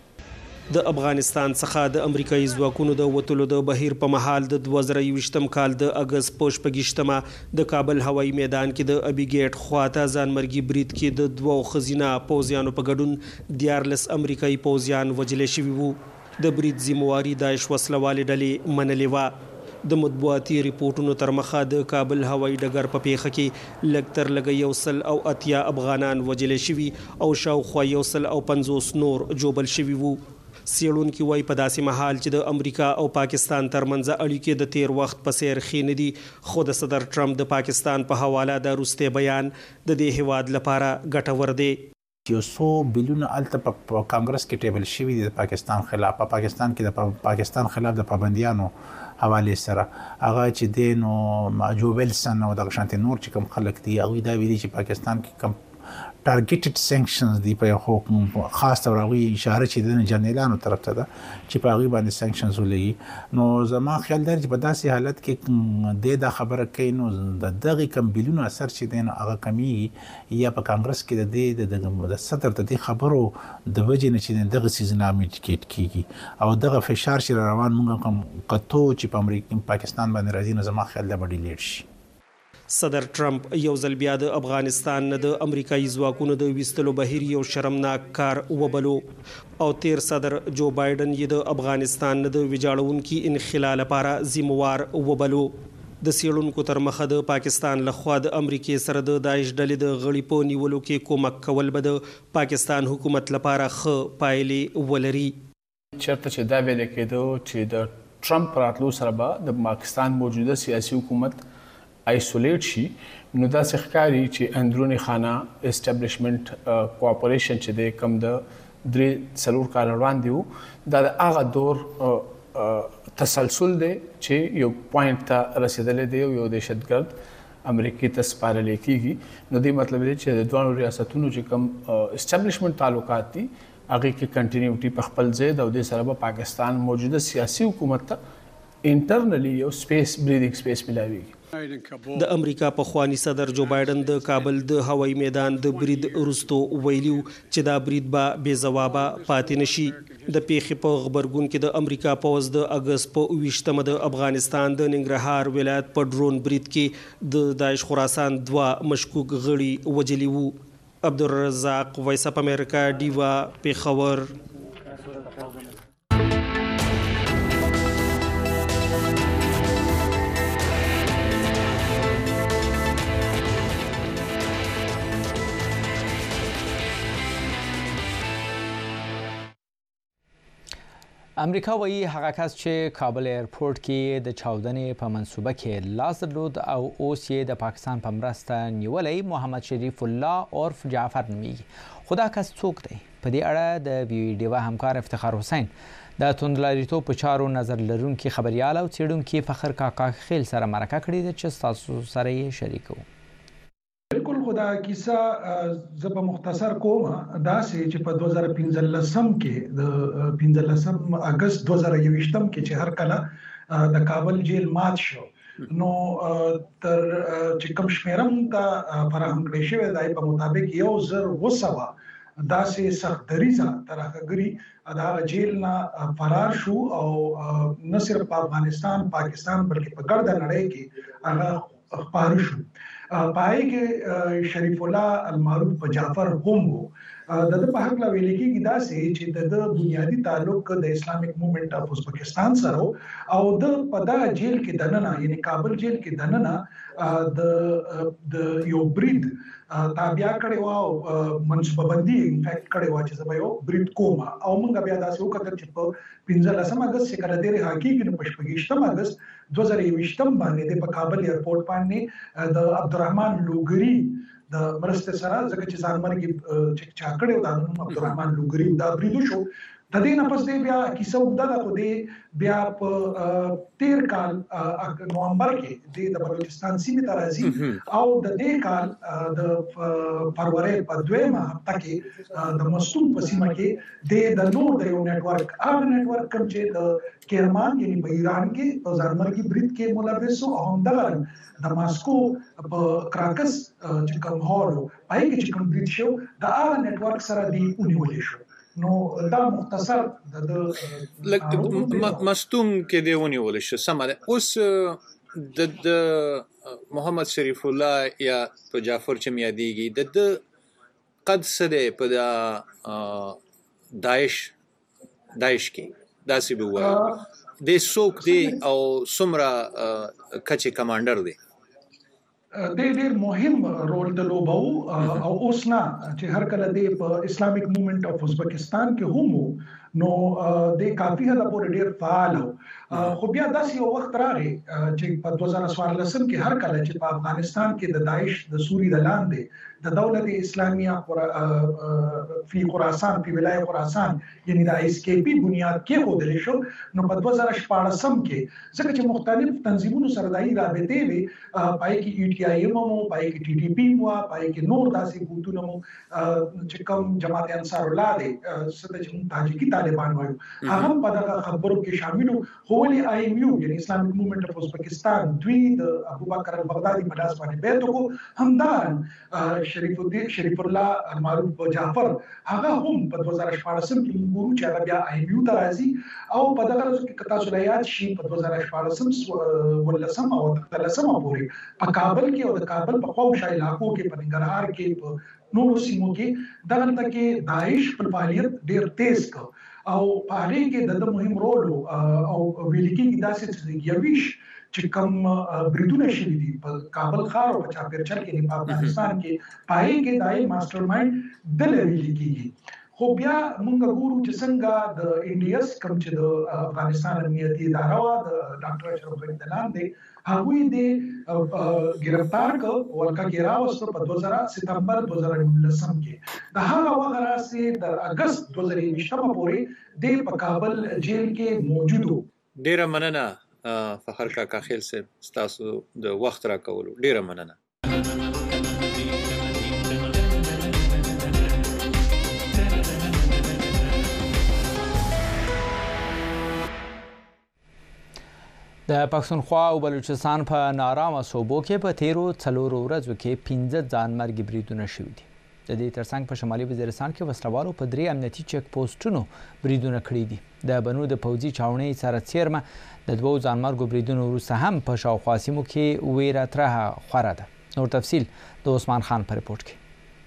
د افغانستان څخه د امریکایي ځواکونو د وتلو د بهیر په مهال د دوه زره یوویشتم کال د اګست په شپږیشتمه د کابل هوایي میدان کې د ابي ګیټ خواته ځانمرګي برید کې د دوو ښځینه پوځیانو په ګډون دیارلس امریکایي پوځیان وژل شوي وو. د برید ذمہواري داعش وسلوالې ډلې منلې وه. د مطبوعاتي ریپورتونو تر مخه د کابل هوایي ډګر په پیښه کې لږ تر لږه یو سل او اتیا افغانان وژل شوي او شاوخوا یو سل او پنځوس نور جوبل شوي وو. څېړونکي وایي په داسې مهال چې د امریکا او پاکستان ترمنځ اړیکې د تیر وخت په څیر ښې نه دي، خو د صدر ټرمپ د پاکستان په حواله د وروستی بیان د دې هیواد لپاره ګټور دی. یو څو بیلیونه الته په کانګرس کې ټیبل شوي دي د پاکستان خلاف. په پاکستان کې د پاکستان خلاف د پابندیانو حواله سره هغه چې د نو جو ویلسن او د شانتي نور چې کوم خلک دي هغه دا ویلي چې پاکستان کې کم ټارګټډ سانکشنز دی په حکم خاص تور هغه اشاره چې د جنرالانو طرف ته ده چې په هغه باندې سانکشنز ولګي. نو زما خیال دی چې په داسې حالت کې د دا خبره کوي نو د دغه کم بیلیونو اثر چې دی نو هغه کمی یا په کانګرس کې د د صدر د دې خبرو د وجې نه چې دغه سیزن امیټیکیټ کیږي او دغه فشار چې روان موږ کوم قطو چې په امریکا پاکستان باندې راځي نو زما خیال دی باندې لیډ شي. صدر ټرمپ یو ځل بیا د افغانستان نه د امریکایي ځواکونو د ویستلو بهیر یو شرمناک کار وبلو او تیر صدر جو بایدن یې د افغانستان نه د ویجاړونکي انخلا لپاره ذمہوار وبلو. د څېړونکو تر مخه د پاکستان لخوا د امریکې سره د داعش ډلې د غړي په نیولو کې کومک کول به د پاکستان حکومت لپاره ښه پایلې ولري. چېرته چې دا ویل کېدو چې د ټرمپ راتلو سره به د پاکستان موجوده سیاسي حکومت آیسولیټ شي نو دا ښکاري چې اندرونی خانه اسټابلیشمنت کوآپریشن چې د کم د درې څلور کال وړاندې وو دا د هغه دور تسلسل دی چې یو پوینټ ته رسیدلی دی یو دهشتګرد امریکې ته سپارل کېږي نو دې مطلب دی چې د دوه ریاستونو چې کوم اسټابلیشمنت تعلقات دي هغه کې کنټینیوټي په خپل ځای د دې سره په پاکستان موجوده سیاسي حکومت ته انټرنلی یو سپیس بریدینګ سپیس ملاويږي د امریکا په خوانی صدر جو بایدن د کابل د هوایي میدان د برید وروسته ویلیو چې دا برید به بې ځوابه پاتې نشي د پیښې په غبرګون کې د امریکا پوځ د اګست په اوویشتمه د افغانستان د ننګرهار ولایت په ډرون برید کې د داعش خراسان دوه مشکوک غړي وجلي وو. عبدالرزاق وایس اپ امریکا ډیوا پیښور. امریکا وایي هغه کس چې کابل ایرپورټ کې د چاودنې په منصوبه کې لاس درلود او اوس یې د پاکستان په مرسته نیولی محمد شریف الله عرف جعفر نومیږي. خو دا کس څوک دی؟ په دې اړه د بي وي ډیوا همکار افتخار حسین د توندلاریتوب په چارو نظر لرونکي خبريال او څېړونکي فخر کاکا خیل سره مرکه کړې ده چې تاسو سره یې شریکو. بالکل خدا کیسه زب مختصر کوم دا سه چې په دوه زره پنځلسم کې د پنځلسم اگست دوه زره یوویشتم کې چې هر کله د کابل جیل مات شو نو تر چې کوم شمیرم ته فراهم کړی شوی دی په مطابق یو زر وسوه دا سه سخت دریزه ترهګری دا جیل نه فرار شو او نه صرف په افغانستان پاکستان بلکې په ګرد نړۍ کې هغه خبر شو. پای کې شریف الله المعروف په جعفر هم وو د د په حق لا ویل کېږي دا چې د بنیادی تعلق د اسلامیک موومېنټ اف ازبکستان سره او د په دا جیل کې دننه یعنی کابل جیل کې دننه د د یو برید تابع کړي وو منصوبه بندي انفیکټ کړي وو چې زما یو برید کوم او موږ بیا دا څه وکړل چې په پنځلسم اگست چې کله ډېر حقیقي نه پښپګیشتم اگست دوه زره یوویشتم باندې د کابل ایرپورټ باندې د عبدالرحمن لوګری د مرسته سره ځکه چې ځانمرګي چې چا کړو دا نوم عبدالرحمن لوګری دا بریدو شو د دې نه پس دی بیا کیسه وګدا د خو دی بیا په تیر کال نومبر کې د بلوچستان سیمې ته راځي او د دې کال د فروری په دویمه هفته کې د مستون په سیمه کې د نور د یو نتورک هغه نتورک کوم چې د کرمان یعنی په ایران کې په ځانمرګي برید کې ملوث او همدغه د ماسکو په کراکس چې کوم هالو پای کې چې کوم برید شو د هغه نتورک سره دی ونیول شو. نو دا مختصر د لکه مستون کې دی ونیول شو. سم ده. اوس د محمد شریف الله یا په جعفر چې میادیږي د قد سده په د داعش داعش کې داسې به وایي د څوک دی او څومره کچې کمانډر دی؟ د ډېر مهم رول د لوبو او اوس نه چې هر کله د اسلامیک موومېنټ اف ازبکستان کې هم نو د کافي حد پورې ډېر فعال خو بیا داسې یو وخت راغی چې په دوه زره څوارلسم کې هر کله چې په افغانستان کې د داعش د سوري د لاندې د دولت اسلامیه فی خراسان فی ولایت خراسان یعنی د ایس کې پی بنیاد کې خودل شو نو په دوه زره شپاړسم کې ځکه چې مختلف تنظیمونو سره دایي رابطې وي پای کې ای ټي آی مو پای کې ټي ټي پی مو پای کې نور داسې ګوندونه مو چې کوم جماعت انصار الله دی څه چې تاجیکی طالبان وایو هغه په دغه خبرو کې شامل وو ولې آی ایم یو یعنی اسلامیک موومېنټ اف ازبکستان دوی د ابوبکر البغدادي په لاس باندې بیت وکړو همدار شریف الدین شریف الله المعروف جعفر هغه هم په دوه زره شپاړسم کې موږ چې هغه بیا آی ایم یو ته راځي او په دغه ورځ کې تاسو لایات شي په دوه زره شپاړسم ولسم او تلسم پورې په کابل کې او د کابل په خوشا علاقو کې په ننګرهار کې په نورو سیمو کې دغه کې داعش په فعالیت ډیر تیز کو او په هغه کې د مهم رول او ویل کېږي داسې چې یویش چې کوم بریدونه شوي دي په کابل ښار او په چاپیرچل کې په افغانستان کې پای کې دای ماستر مایند د لري کېږي خو بیا موږ ګورو چې څنګه د انډیس کوم چې د افغانستان امنیتي اداره وا د ډاکټر اشرف غنی دلان دی هغه دې گرفتار کو ورکه کې راوستو په دوه زره سپتمبر دوه زره نولسم کې د هغه وخت راځي د اگست دوه زره یوولسم پورې د په کابل جیل کې موجود وو. ډیره مننه فخر کاکا خیل صاحب ستاسو د وخت را کولو ډیره مننه. د پښتونخوا او بلوچستان په نارامه صوبو کې په تیرو څلورو ورځو کې پنځه ځانمرګي بریدونه شوي دي. د دې ترڅنګ په شمالي وزیرستان کې وسلوالو په درې امنیتي چک پوسټونو بریدونه کړي دي. د بنو د پوځي چاونۍ سره څیرمه د دوو ځانمرګو بریدونو وروسته هم په شاوخوا سیمو کې ویره ترهه خوره ده. نور تفصیل د عثمان خان په رپورټ کې.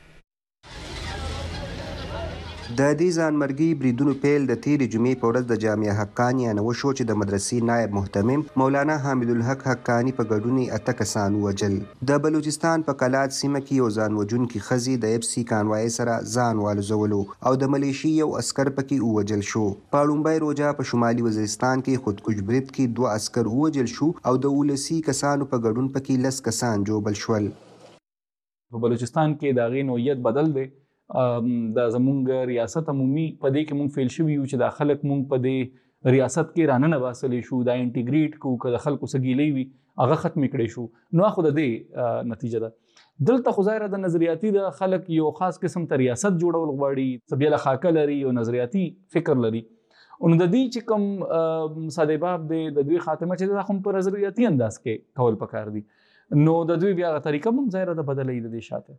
د دې ځانمرګي بریدونو پیل د تیرې جمعې په ورځ د جامعه حقانیه نه وشو چې د مدرسې نایب محتمم مولانا حامد الحق حقانی په ګډون اته کسان ووژل. د بلوچستان په کلات سیمه کې یو ځان وژونکي ښځې د اف سی کانوای سره ځان والوزولو او د ملیشي یو عسکر پکې ووژل شو. په لومړۍ روژه په شمالي وزیرستان کې خودکش برید کې دوه عسکر ووژل شو او د ولسي کسانو په ګډون پکې لس کسان جوبل شول. په بلوچستان کې د هغې نوعیت بدل دی. د زمونږ ریاست عمومي په دې کې مونږ فیل شوي یو چې دا خلک مونږ په دې ریاست کې راننه باسلی شو، دا انټیګریټ کو که د خلکو څه ګیلې وي هغه ختمې کړی شو. نو خو د دې نتیجه ده. دلته خو ظاهره د نظریاتي د خلک یو خاص قسم ته ریاست جوړول غواړي، څه بیله خاکه لري او نظریاتي فکر لري. نو د دې چې کوم ساده باب دی د دوی خاتمه چې دا هم په نظریاتي انداز کې کول پکار دي. نو د دوی بیا طریقه هم ظاهره د بدلې د دې شاته.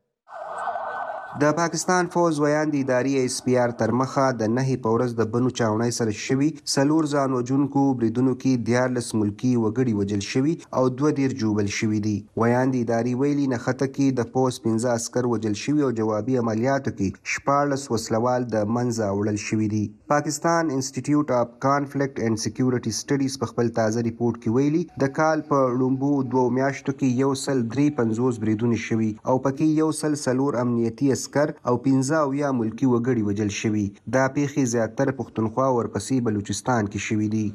د پاکستان فوز ویان د ادارې ایس پی آر تر مخه د نهي په ورځ د بنو چاونۍ سره شوي څلور ځان وژونکو بریدونو کې دیارلس ملکي وګړي وژل شوي او دوه دېرش جوبل شوي دي. ویان د ادارې ویلي نښته کې د پوځ پنځه عسکر وژل شوي او جوابي عملیاتو کې شپاړلس وسلوال د منځه وړل شوي دي. پاکستان انسټیټیوټ اف کانفلیکټ اینډ سکیورټي سټډیز په خپل تازه ریپورت کې ویلي د کال په لومبو دوه میاشتو کې یو سل درې پنځوس بریدونه شوي او پکې یو سل څلور امنیتي عسکر او پنځه اویا ملکي وګړي وژل شوي. دا پیښې زیاتره پښتونخوا ورپسې بلوچستان کې شوي دي.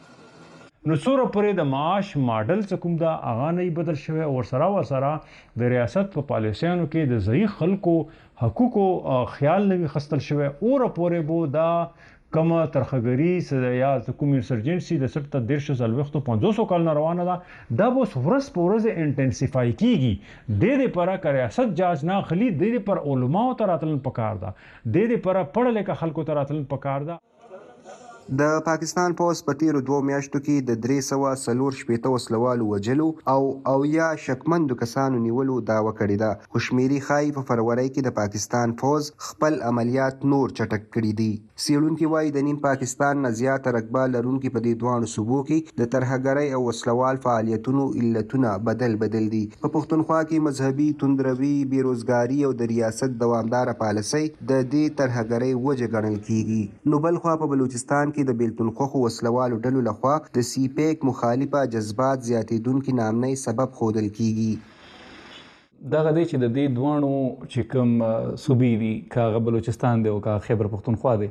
نو څوره پورې د معاش ماډل څه کوم دا هغه نه بدل شوی او ورسره ورسره د ریاست په پالیسیانو کې د ضعیف خلکو حقوقو خیال نه وي خستل شوی. اوره پورې بو دا کومه ترخګري یا کوم انسرجنسي د سټ دیرش څلوېښتو پنځوسو کلونو روانه ده دا به اوس ورځ په ورځ انټنسیفای کیږي. د دې لپاره که ریاست جاج نه اخلي د دې پر علماو ته راتلل پکار ده، د دې لپاره پړه لیکه خلکو ته راتلل پکار ده. د پاکستان پوځ په تیرو دوه میاشتو کې د درې سوه څلور شپېته وسلوالو وژلو او اویا شکمندو کسانو نیولو دعوه کړې ده. خو شمېرې ښایي په فروری کې د پاکستان پوځ خپل عملیات نور چټک کړي دي. څېړونکي وایي د نیم پاکستان نه زیاته رقبه لرونکي په دې دواړو صوبو کې د ترهګرۍ او وسلوال فعالیتونو علتونه بدل بدل دي. په پښتونخوا کې مذهبي توندروي، بېروزګاري او د ریاست دوامداره پالیسۍ د دې ترهګرۍ وجه ګڼل کیږي. نو بل خوا په بلوچستان کې د بیلتون خوښو وسلوالو ډلو لخوا د سی پیک مخالفه جذبات زیاتېدونکي نامنۍ سبب ښودل کیږي. دغه دی چې د دې دواړو چې کوم صوبې دي که هغه بلوچستان دی او که خیبر پښتونخوا دی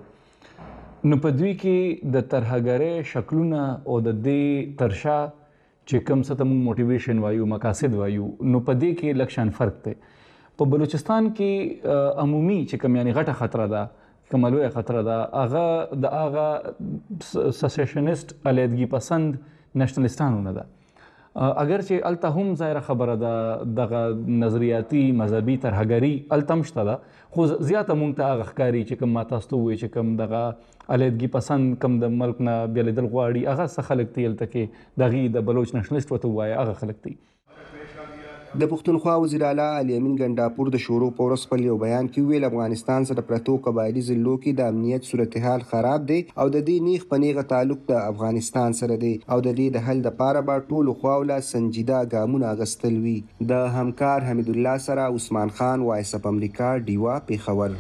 نو په دوی کې د ترهګرۍ شکلونه او د دې ترشا چې کوم څه ته موږ موټیویشن وایو مقاصد وایو نو په دې کې لږ شان فرق دی. په بلوچستان کې عمومي چې کوم یعنی غټه خطره ده کومه لویه خطره ده هغه د هغه سسیشنسټ علیحدګي پسند نشنلستانونه ده. اگر چې الته هم ظاهره خبره ده دغه نظریاتي مذهبي ترهګري الته هم شته ده خو زیاته مونږ ته هغه ښکاري چې کوم ما تاسو ته ووایي چې کوم دغه علیحدګي پسند کوم د ملک نه بېلېدل غواړي هغه څه خلک دي هلته کې د هغې د بلوچ نشنلسټ ورته ووایه هغه خلک دي. د پښتونخوا وزیر اعلی علي امین ګنډاپور د شروع په ورځ خپل یو بیان کې ویل افغانستان سره پرتو قبایلي ضلعو کې د امنیت صورتحال خراب دی او د دې نیغ په نیغه تعلق د افغانستان سره دی او د دې د حل دپاره به ټولو خواو له سنجیده ګامونه اخیستل وي. د همکار حمید الله سره عثمان خان وایس اف امریکا ډیوا پېښور.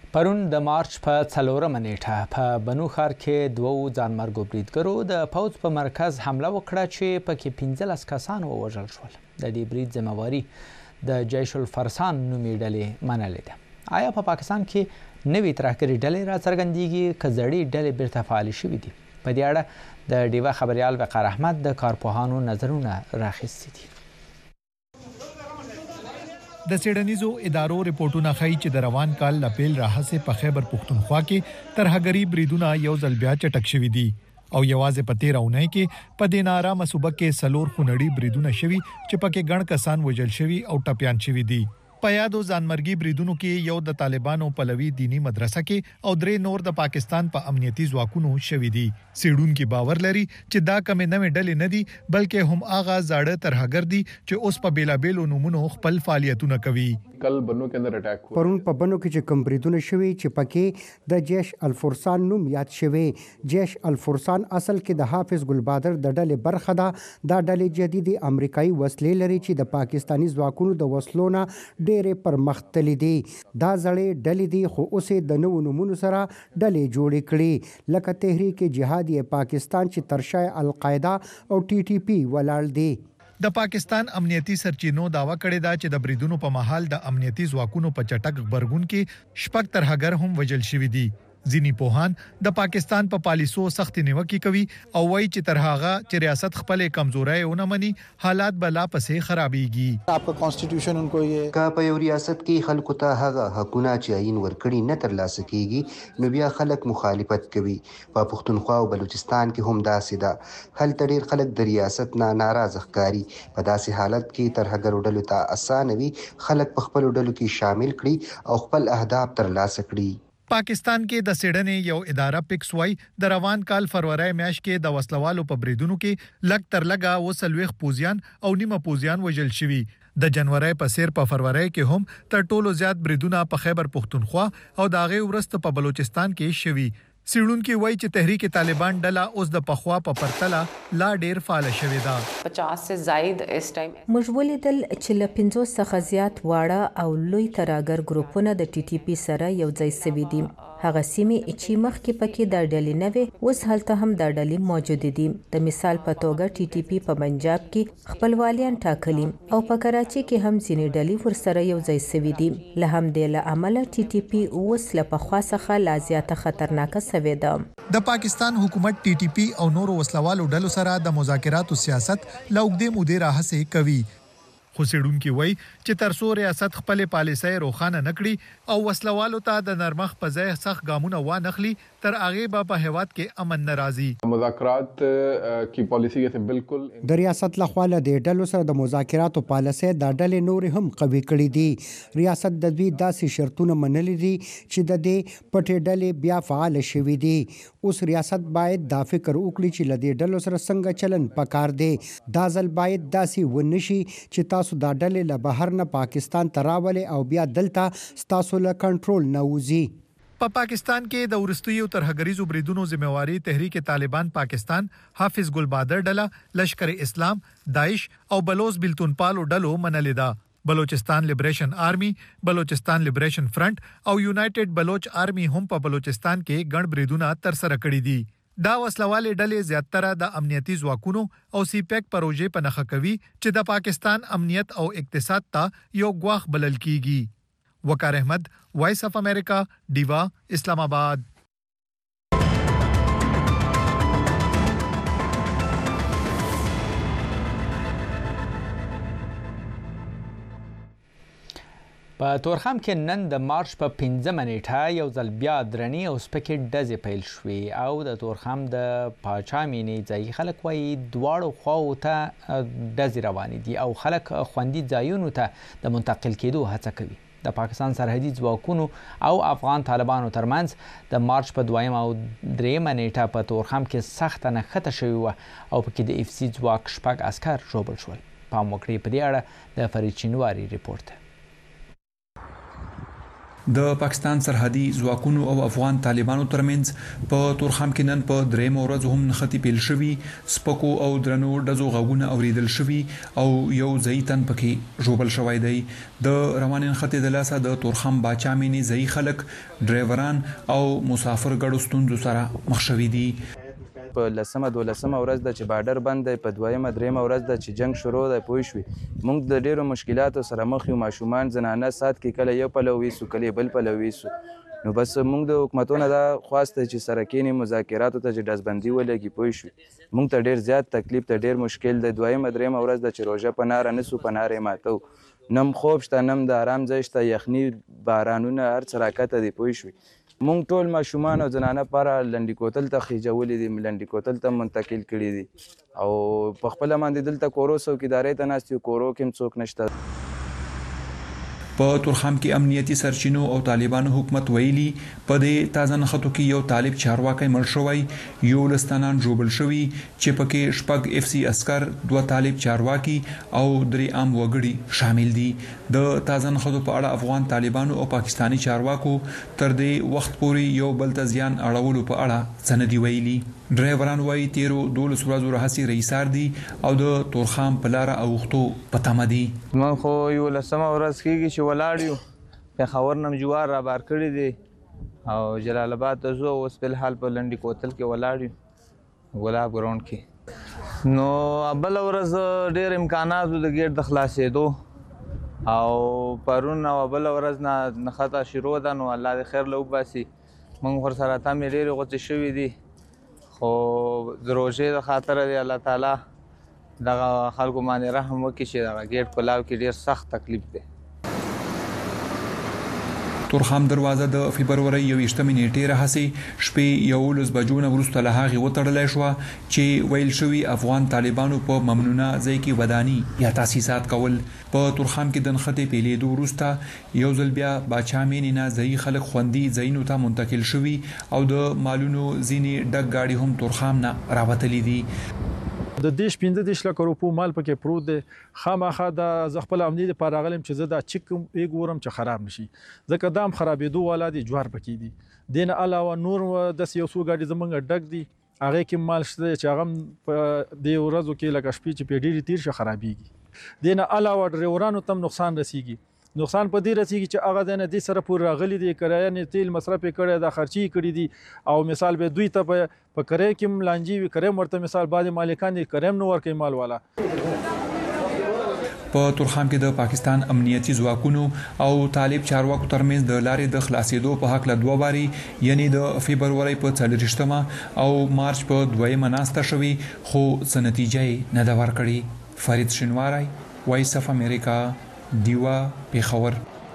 پرون د مارچ په څلورمه نیټه په بنو ښار کې دوو ځانمرګو بریدګرو د پوځ په مرکز حمله وکړه چې پکې پنځلس کسان ووژل شول. د دې برید ذمہواري د جیش الفرسان نومې ډلې منلې ده. آیا په پاکستان کې نوې ترهګري ډلې راڅرګندېږي که زړې ډلې بیرته فعالې شوې دي؟ په دې اړه د ډیوه خبریال وقار احمد د کارپوهانو نظرونه راخیستي دي. د څېړنیزو ادارو رپورټونه ښیي چې د روان کال له پیل راهیسې په خیبر پښتونخوا کې ترهګري بریدونه یو ځل بیا چټک شوي دي او یوازې په تېره اونۍ کې په دې ناارامه صوبه کې څلور خونړي بریدونه شوي چې پکې ګڼ کسان وژل شوي او ټپیان شوي دي. په یادو ځانمرګي بریدونو کې یو د طالبانو پلوي دینی مدرسه کې او درې نور د پاکستان په امنیتي ځواکونو شوي دي. څېړونکي باور لري چې دا کمې نوې ډلې نه دي بلکې هم هغه زاړه ترهګر دي چې اوس په بیلابیلو نومونو خپل فعالیتونه کوي. کل بنو کې اندر اٹیک هوا پرون په بنو کې چې کوم بریدونه شوي چې پکې د جیش الفرسان نوم یاد شوی. جیش الفرسان اصل کې د حافظ ګلبادر د ډلې برخه ده. دا ډلې جديدي امریکایي وسلې لري چې د پاکستاني ځواکونو د وسلونو ډېرې پرمختللي دي. دا زړې ډلې دي خو اوس د نوو نومونو سره ډلې جوړې کړي لکه تحریک جهادي پاکستان چې ترشای القاعده او ټي ټي پی ولاړ دي. د پاکستان امنیتي سرچینو داوا کړې ده چې د بریدونو په محل د امنیتي ځواکونو په چټک غبرګون کې شپږ ترهګر هم وژل شوي دي. ځینې پوهان د پاکستان په پالیسو سخت نیوکه کوي او وایي چې تر هغه چې ریاست خپل کمزورۍ ونه مني حالات به لا پسې خرابېږي. आपका کانسټیټیوشن انکو یې کا په یو ریاست کې خلکو ته هغه حقونه چې عین ورکړي نه ترلاسه کیږي نو بیا خلک مخالفت کوي. په پښتونخوا او بلوچستان کې هم داسې ده. هلته ډېر خلک د ریاست نه ناراضه ښکاري. په داسې حالت کې ترهګرو ډلو ته اسانه وي خلک په خپل ډلو کې شامل کړي او خپل اهداف ترلاسه کړي. پاکستان کې د سیډنې یو اداره پکس وای د روان کال فروری میاشت کې د وسلوالو په بریدونو کې لګ تر لګه وسلويخ پوزیان او نیمه پوزیان وژل شوي. د جنوري په سیر په فروری کې هم تر ټولو زیات بریدونه په خیبر پښتونخوا او د هغې وروسته په بلوچستان کې شوي. څېړونکي وایي چې تحریک طالبان ډله اوس د پخوا په پرتله لا ډېر فعال شوې ده. پچاس سے زائد اس ټایم موږ ولیدل چې له پنځوس څخه زیات واړه او لوی ترهګر ګروپونه د ټي ټي پی سره یو ځای شوي دي. هغه سیمې چې مخکې پکې د ډلې نه وې اوس هلته هم د ډلې موجود دي. د مثال په توګه ټي ټي پی په پنجاب کې خپلوالیان ټاکلي او په کراچي کې هم ځینې ډلې ورسره یو ځای شوي دي. له همدې له امله ټي ټي پی اوس له پخوا څخه لا زیاته خطرناکه شوې ده. د پاکستان حکومت ټي ټي پی او نورو وسلوالو ډلو سره د مذاکراتو سیاست له اوږدې مودې راهیسې کوي. خو څېړونکي وایي چې تر څو ریاست خپل پالیسۍ روښانه نه کړي او وسلوالو ته د نرمښت په ځای سخت ګامونه وانخلي تر هغې به په هیواد کې امن نه راځي. مذاکرات کی پالیسي کې بالکل د ریاست لخوا له دې ډلو سره د مذاکراتو پالیسۍ د ډلې نورې هم قوي کړي دي. ریاست د دوی داسې شرطونه منلي دي چې د دې پټې ډلې بیا فعال شوي دي. اوس ریاست باید دا فکر وکړي چې له دې ډلو سره څنګه چلن پکار دی. دا ځل باید داسې ونشي چې تاسو دا ډلې له بهر نه پاکستان ته راولي او بیا دلته ستاسو له کنټرول نه وځي. په پاکستان کې د وروستیو ترهګریزو بریدونو ذمہواري تحریک طالبان پاکستان، حافظ ګلبادر ډله، لشکر اسلام، داعش او بلوچ بیلتون پالو ډلو منلې ده. بلوچستان لیبریشن آرمی، بلوچستان لیبریشن فرنٹ او یونایټډ بلوچ آرمی هم په بلوچستان کې ګڼ بریدونه ترسره کړي دي. دا وسلوالې ډلې زیاتره د امنیتي ځواکونو او سی پیک پروژې په نښه کوي چې د پاکستان امنیت او اقتصاد ته یو ګواښ بلل کیږي. وقار احمد، وائس اف امریکا، ډیوا، اسلام آباد. په تورخم کې نن د مارچ په پنځمه نیټه یو ځل بیا درنې او سپکې ډزې پیل شوې او د تورخم د پاچا مینې ځایي خلک وایي دواړو خواو ته ډزې روانې دي او خلک خوندي ځایونو ته د منتقل کېدو هڅه کوي. د پاکستان سرحدي ځواکونو او افغان طالبانو ترمنځ د مارچ په دویمه او درېیمه نیټه په تورخم کې سخته نښته شوې وه او پکې د اف سي ځواک شپږ عسکر ژوبل شول. پام وکړئ په دې اړه د فرید چینواري ریپورت. د پاکستان سرحدي ځواکونو او افغان طالبانو ترمنځ په تورخم کې نن په درېم ورځ هم نښتې پیل شوي، سپکو او درنو ډزو غږونه اوریدل شوي او یو ځای تن پکې ژوبل شوی دی. د روانې نښتې د لاسه د تورخم باچا مینې ځای خلک، ډرایوران او مسافر ګډو ستونزو سره مخ شوي دي. په لسمه دولسمه ورځ د چې بارډر بند دی، په دویمه درېیمه ورځ د چې جنگ شروع دی، پوه شوي موږ د ډېرو مشکلاتو سره مخ یو. ماشومان زنانه سات کې کله یو پلو ویسو کله بل پلو ویسو. نو بس موږ د حکومتونو دا خواسته چې سره کېنې مذاکراتو ته چې ډزبندي ولګي، پوه شوي موږ ته ډېر زیات تکلیف ته ډېر مشکل دی. دویمه درېیمه ورځ د چې روژه په ناره نسو په ناره ماتو، نم خوب شته نم د آرام ځای شته، یخني بارانونه هر څه راکته دي، پوه شوي مونږ ټول ماشومان او زنانه لپاره لنډي کوتل ته خېجولي دي، لنډي کوتل ته منتقل کړي دي او په خپله باندې دلته کورو څوکیدارۍ ته ناست یو، کورو کې هم څوک نشته. په تورخم کې امنیتي سرچینو او طالبانو حکومت ویلي په دې تازه نښتو کې یو طالب چارواکی مړ شوی، یو لستانان ژوبل شوي چې پکې شپږ اف سی عسکر، دوه طالب چارواکي او درې عام وګړي شامل دي. د تازه نښتو په اړه افغان طالبانو او پاکستاني چارواکو تر دې وخت پورې یو بل ته زیان اړولو په اړه څه نه دي ویلي. ډرایوران وایي تیرو دولس ورځو راهیسې رئیسار دي او د تورخم په لاره اوښتو په تمه دي. من خو یو لسمه ورځ کېږي چې ولاړ یو، پېښور نه جوار رابار کړي دي او جلال آباد ته ځو، اوس فلحال په لنډي کوتل کې ولاړ یو ګلاب ګراونډ کې. نو بله ورځ ډېر امکانات د ګیټ د خلاصېدو او پرون او بله ورځ نه نښته شروع ده. نو الله دې خیر له وباسي، موږ ورسره تمې ډېرې غوڅې شوي دي، خو د روژې د خاطره دی الله تعالی دغه خلکو باندې رحم وکړي چې دغه ګیټ په لاو کې ډېر سخت تکلیف دی. تورخم دروازه د فبرورۍ یوویشتمې نیټې راهیسې شپې یولس بجو نه وروسته له هغې وتړلی شوه چې ویل شوي افغان طالبانو په ممنوعه ځای کې وداني یا تاسیسات کول. په تورخم کې د نښتې پیلېدو وروسته یو ځل بیا باچا مینې نه ځایي خلک خوندي ځایونو ته منتقل شوي او د مالونو ځینې ډک ګاډي هم تورخم نه راوتلي دي. د دیش پنځه دیش لکه روپو مال پکې پروت دی، خامخا د ز خپل امنیت لپاره راغلم چې زه دا چک وګورم چې خراب نشي، ځکه دام خرابېدو والا دي، جوار پکې دي. دین علاوه نور د یو څو ګاډي زمونږ ډک دي، هغه کې مال شته چې هغه په دې ورځو کې لکه شپې چې په ډېرې تیر شي خرابېږي. دین علاوه ډرایورانو تم نقصان رسیږي. نقصان په دې رسیږي چې هغه د نه دې سره پور راغلي دي، کرایه نه تیل مصرف کړي دا خرچي کړي دي او مثال به دوی ته په کرایه کې ملانجي وي، کرایه مرته مثال بعد مالکان دي کریم نو ورکې مال والا. په تورخم کې د پاکستان امنیتي ځواکونو او طالب چارواکو ترمنځ د لارې د خلاصېدو په هکله دوه واري یعنی د فبرورۍ په څلېرویشتمه او مارچ په دویمه ناسته شوې، خو څه نتیجه یې نه ده ورکړې. فرید شینواری، وایس اف امریکا، دیوا، پېښور.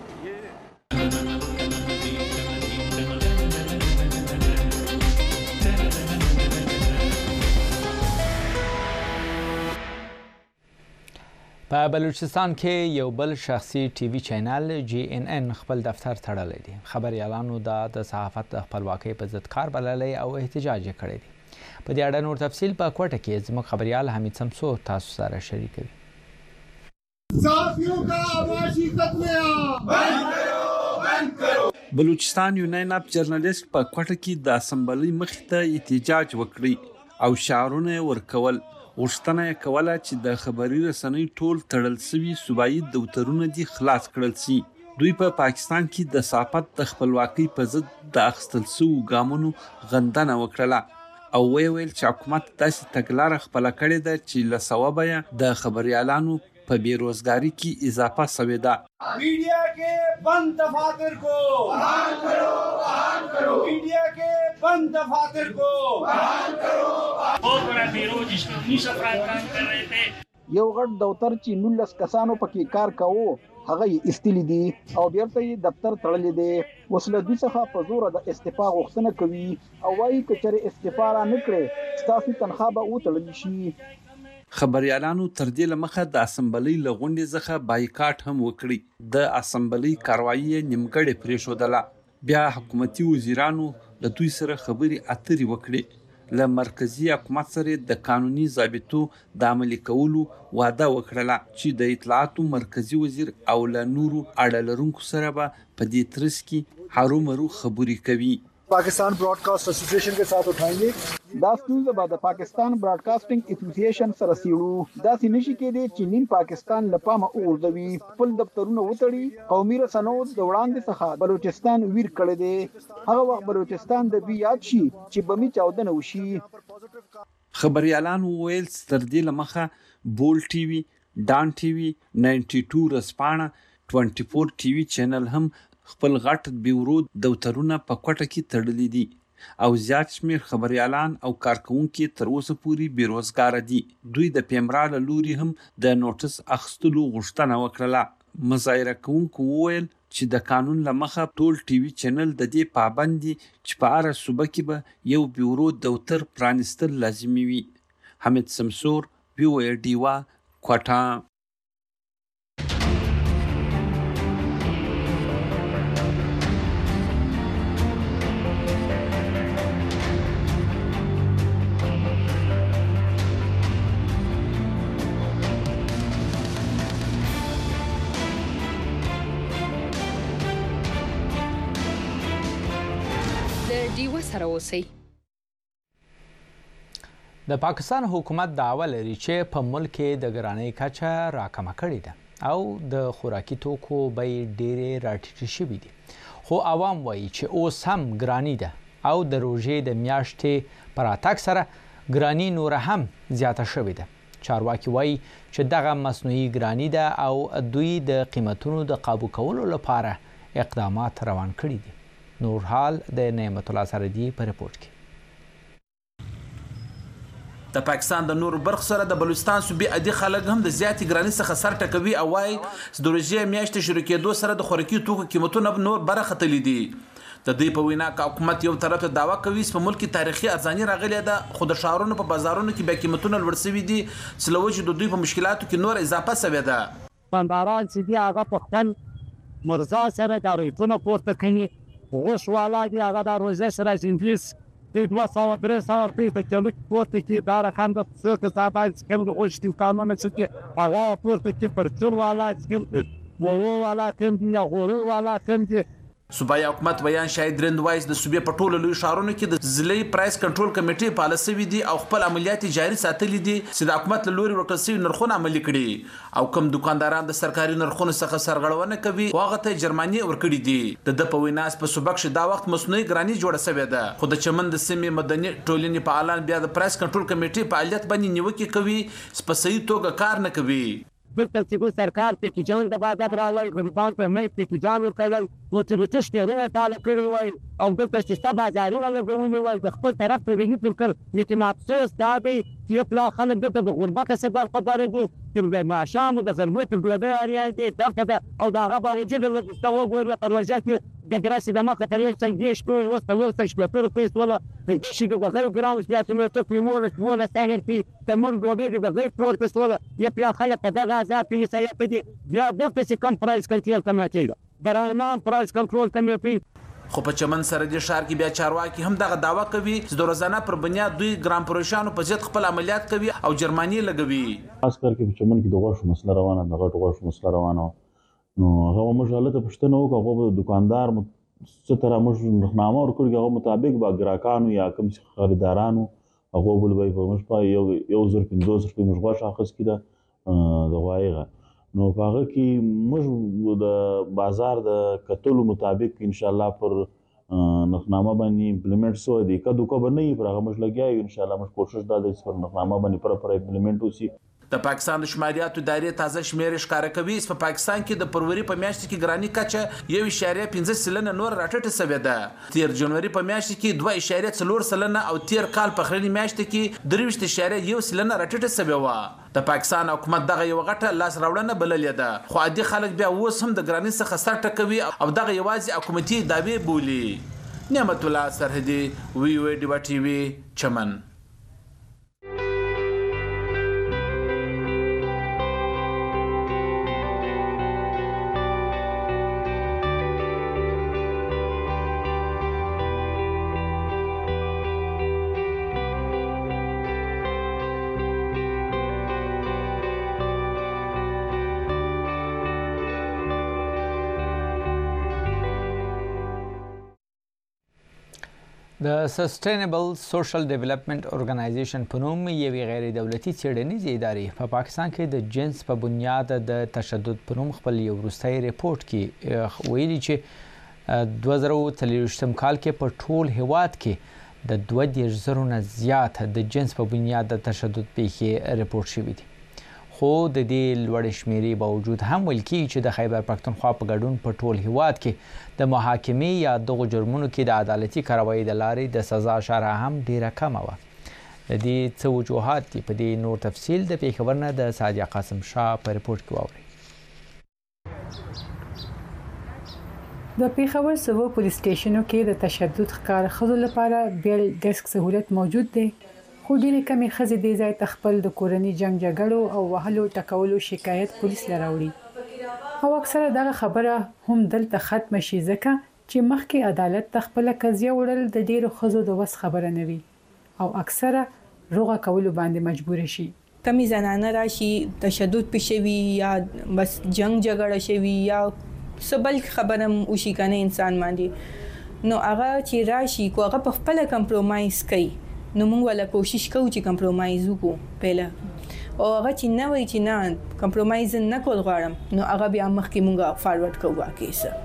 په بلوچستان کې یو بل شخصي ټي وي چینل جی ان ان خپل دفتر تړلی دی. خبريالانو دا د صحافت د خپلواکۍ په ضد کار بللی او احتجاج یې کړی دی. په دې اړه نور تفصیل په کوټه کې زموږ خبريال حمید سمسور تاسو سره شریکوي. صحافیوں کا آوازی قتل بند کرو بند کرو. بلوچستان یونین اپ جرنالست په کوټه کې د اسمبلی مخې ته احتجاج وکړي او شعارونه ورکول. غوښتنه یې کوله چې د خبري رسنۍ ټول تړل شوي صوبایي دفترونه دي خلاص کړل شي. دوی په پا پاکستان کې د صحافت د خپلواکۍ په ضد د اخیستل شویو ګامونو غندنه وکړله او ویې ویل چې حکومت داسې تګلاره خپله کړې ده چې له ثوابه یې د خبریالانو په بیروزګاری کې اضافه شوې ده. میډیا کې بند دفاتر کو بحال کرو بحال کرو. میډیا کې بند دفاتر کو بحال کرو. بہت بڑا بیروز جس میں انیس افراد کام کر رہے تھے. یو غټ دفتر چې نولس کسانو پکې کار کوو هغه یې استلی دي او بیرته یې دفتر تړلی دی. اوس له دوی څخه په زوره د استعفا غوښتنه کوي او وایي که چېرې استعفا را نه کړې ستاسو تنخوا به وتړل شي. خبريالانو تر دې له مخه د اسمبلی له غونډې څخه بایکاټ هم وکړي. د اسمبلی کاروایي یې نیمګړې پرېښودله. بیا حکومتي وزیرانو له دوی سره خبرې اترې وکړې. له مرکزی حکومت سره د قانوني ضابطو د عملي کولو وعده وکړله چې د اطلاعاتو مرکزی وزیر او له نورو اړه لرونکو سره به په دې ترڅ کې هرومرو خبرې کوي. पाकिस्तान ब्रॉडकास्ट एसोसिएशन के साथ उठाएंगे دا ستونزه به د پاکستان براډکاسټینګ اسوسییشن سره سیړو دا سینشي کې د چینین پاکستان لپاره اوردوي خپل دفترونه وتړي قومي رسنو د وړاندې څخه بلوچستان ویر کړی دی هغه وخت بلوچستان د بي یاد شي چې بمي چاودنه وشي. خبريالان وویل ستر دې لمخه بول ټي وي ډان ټي وي ناینټي ټو رسپانه ټوئنټي فور ټي وي چینل هم خپل غټ بیورو دفترونه په کوټه کې تړلي دي او زیات شمیر خبريالان او کارکونکو تر اوسه پورې بیروزګار دي. دوی د پیمرا له لوري هم د نوټس اخستلو غوښتنه وکړه. مظاهره کوونکو وویل چې د قانون له مخه ټول ټي وي چینل د دې پابند دي چې په هره صوبه کې به یو بیورو دفتر پرانیستل لازمي وي. حمید سمسور وی او ای ډیوا کوټه. د پاکستان حکومت دعوه لري چې په ملک کې د ګرانۍ کچه راکمه کړې ده او د خوراکي توکو بیې ډېرې راټیټې شوي دي، خو عوام وایي چې اوس هم ګراني ده او د روژې د میاشتې په راتګ سره ګراني نوره هم زیاته شوې ده. چارواکي وایي چې دغه مصنوعي ګراني ده او دوی د قیمتونو د قابو کولو لپاره اقدامات روان کړي دي. نور حال د نعمت الله سردي په رپورت کې. د پاکستان د نورو برخو سره د بلوچستان صوبې عادي خلک هم د زیاتې ګرانۍ څخه سر ټکوي او وايي د روژې میاشتې شروع کېدو سره د خوراکي توکو قیمتونه نور برختلي دي. د دوی په وینا که حکومت یو طرف ته دعوه کوي چې په ملک کې تاریخي ارزاني راغلې ده، خو د ښارونو په بازارونو کې بیا قیمتونه لوړ شوي دي چې له وجې د دوی په مشکلاتو کې نور اضافه شوې ده. بنداران چې دي هغه پختن مرزا سره د ریټونه پورته کوي، غوښ والا دي هغه د روژې سره زندیز د دوه سوه درې سوه روپۍ په کیلو کې پورته کړي. دا رقم د څو کسان چې کوم د غوښ امکانونه چې هغه پورته کړي، پرچور والا چې وړو والا کوم دي یا غوړو والا کوم دي. صوبایي حکومت بیان شاهد رند وایس د صوبې په ټولو لوی ښارونو کې د ضلعي پرایس کنټرول کمیټې فعاله شوي دي او خپل عملیات جاري ساتلي دي چې د حکومت له لوري ورکړل شوي نرخونه عملي کړي او کوم دکانداران د سرکاري نرخونو څخه سرغړونه کوي هغه ته جرمانې ورکړي دي. د ده په وینا په صوبه کښې دا وخت مصنوعي ګراني جوړه شوې ده، خو د چمن د سیمې مدني ټولنې فعالان بیا د پرایس کنټرول کمیټې فعالیت باندې نیوکې کوي چې په صحیح توګه کار نه کوي. بالکل چې سرکار په تجارت د بازار راوړل غریبان په مې په تجارت ورکړل او چې تشته نه تعالی کړی وای او بالکل چې ستا بازارونه لګوي وای د خپل طرف په ویږي بالکل چې افسوس دا به چې په خلک د غربت څخه خبرې دي چې معاشام د ضرورت په لاره اړیا دي دا او دا هغه باندې چې د مستوى ګور په وجه د ګراسي د مخه ترې څنګه شپه اوس په ورته شپه پر پیس ولا شي ګوغل ګراوند چې تاسو ته په مور ولا سهل په تمر ګوبې د غیر پر پیس ولا یا په خلک په دغه ځای په سیاست په دي بیا د پیسې کم پرایس کنټرول کمیټه برانه پرایس کنټرول کمیټه. خو په چمن سره د ښار کې بیا چارواکي هم دغه دعوه کوي چې د روزانه پر بنیاد دوی ګرام پروشانو په ضد خپل عملیات کوي او جرماني لګوي. خاص کر کې په چمن کې د غوښ مسله روانه د غټ غوښ مسله روانه نو هغه موږ حالت پښتنه وکړو هغه د دکاندار څه تر موږ نخنامه ورکړو هغه مطابق با ګراکانو یا کوم خریدارانو هغه بل وای په موږ په یو یو زر پنځوس روپۍ موږ غوښ اخیست کړه د غوایغه نو په هغه کې موږ د بازار د کتلو مطابق ان شاء الله پر نخنامه باندې امپلیمنټ سو دي کدو کو باندې پر هغه موږ لګیا ان شاء الله موږ کوشش دا د پر نخنامه باندې پر پر امپلیمنټ وسی. د پاکستان د شمالیاتو ادارې تازه شمیر ښکاره کوي چې په پاکستان کې د فروری په میاشت کې ګراني کچه یو اشاریه پنځه سلنه نور راټیټه شوې ده. تیر جنوري په میاشت کې دوه اشاریه څلور سلنه او تیر کال په خرنی میاشت کې درویشت اشاریه یو سلنه راټیټه شوې وه. د پاکستان حکومت دغه یو غټه لاس راوړنه بللې ده، خو عادي خلک بیا اوس هم د ګراني څخه سر ټکوي او دغه یوازې حکومتي دعوې بولي. نعمت الله سرحدي وی او ډیوا ټي وي چمن. د سسټینبل سوشل ډیولپمنٹ ارګنایزیشن په نوم یوې غیر دولتي څېړنیزې ادارې په پاکستان کې د جنس په بنیاد د تشدد په نوم خپل یو وروستی ریپورت کې ویلي چې دوه زره څلوېښتم کال کې په ټول هیواد کې د دوه دېرش زرو نه زیات د جنس په بنیاد د تشدد پیښې ریپورت شوي دي. خو د دې لوړې شمیرې باوجود هم ویل کېږي چې د خیبر پښتونخوا په ګډون په ټول هیواد کې د محاکمې یا دغو جرمونو کې د عدالتي کاروایۍ د لارې د سزا شرح هم ډیره کمه وه. د دې څه وجوهات دي، په دې نور تفصیل د پېښور نه د سعدیه قاسم شاه په ریپورټ کې واورئ. د پېښور سوو پولیس سټیشنو کې د تشدد ښکار ښځو لپاره بیل ډیسک سهولت موجود دی، خو ډېرې کمې ښځې دې ځای ته خپل د کورني جنګ جګړو او وهلو ټکولو شکایت پولیس له راوړي او اکثره دغه خبره هم دلته ختمه شي ځکه چې مخکې عدالت ته خپله قضیه وړل د ډېرو ښځو د وس خبره نه وي او اکثره روغه کولو باندې مجبور شي. کمی زنانه راشي تشدد پېښوي یا بس جنگ جګړه شوي یا څه بل خبره وشي کنه انسان باندې، نو هغه چې راشي کو هغه په خپله کمپرومایز کوي، نو موږ ولا کوشش کوو چې کمپرومایز وکړو پهله، او هغه چې نه وایي چې نه کمپرومایز نه کول غواړم، نو هغه بیا مخکې موږ فارورډ کوو کیسه.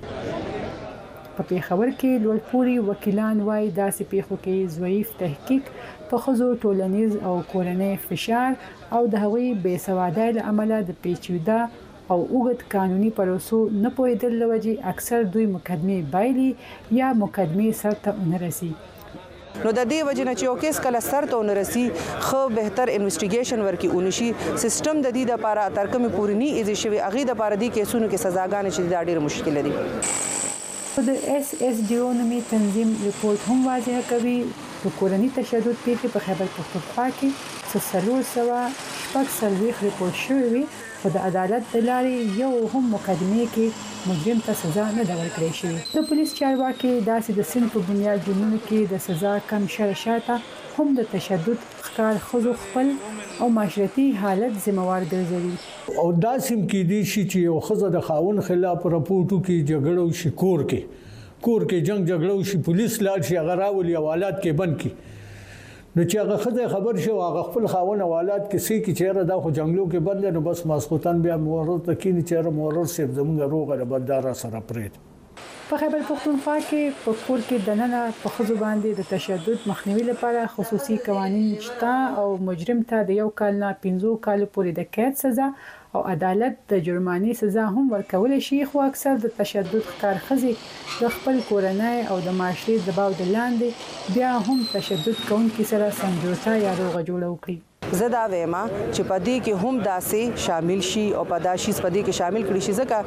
په پېښور کې لوړپوړي وکیلان وایي داسې پیښو کې ضعیف تحقیق په ښځو ټولنیز او کورنۍ فشار او د هغوی بې سوادۍ له امله د پیچیده او اوږد قانوني پروسو نه پوهېدل له وجې اکثر دوی مقدمې بایلي یا مقدمې سر ته ونه رسي. نو د دې وجه نه چې یو کیس کله سر ته ونرسي خو بهتر انویسټیګیشن ورکي اونشي، سیستم د دې لپاره تر کومې پورې نه ایزي شوی هغې دپاره دې کیسونو کې سزاګانې چې دا ډېره مشکله دي. د ایس ایس ډي او نومي تنظیم ریپورت هم واضح کوي د کورني تشدد پیښې په خیبر پښتونخوا کې څه څلور سوه شپږ څلوېښت ریپورټ شوي وي، خو د عدالت د لارې یو هم مقدمې کې مجرم ته سزا نه ده ورکړې شوې. د پولیس چارواکي داسې د سن په بنیاد جرمونو کې د سزا کم شره شاته هم د تشدد ښکار ښځو خپل او معاشرتي حالت ذمہوار ګرځوي. او داسې هم کېدای شي چې یو ښځه د خاوند خلاف راپورټ وکړي، جګړه وشي، کور کې کور کې جنگ جګړه وشي، پولیس لاړ شي هغه راولي حوالات کې بند کړي، نو چې هغه ښځه خبر شو هغه خپل خاوند حوالات کې سې کې چیرې دا خو جنگلو کې بند نو بس ماسخوتن بیا مورر ته کینی چیرې مورر سیب زمونږ روغه د بددار سره پرېد. په خیبر پښتونخوا کې په کور کې دننه په ښځو باندې د تشدد مخنیوي لپاره خصوصي قوانین شته او مجرم ته د یو کال نه پنځو کالو پورې د قید سزا او عدالت د جرمانې سزا هم ورکول شي، خو اکثر د تشدد ښکار ښځې د خپل کورنۍ او د معاشري دباو د لاندې بیا هم تشدد کوونکي سره سمجوتا یا روغه جوړه وکړي. زه دا وایم چې په دې کې هم داسې شامل شي او په دا شي په دې کې شامل کړي شي ځکه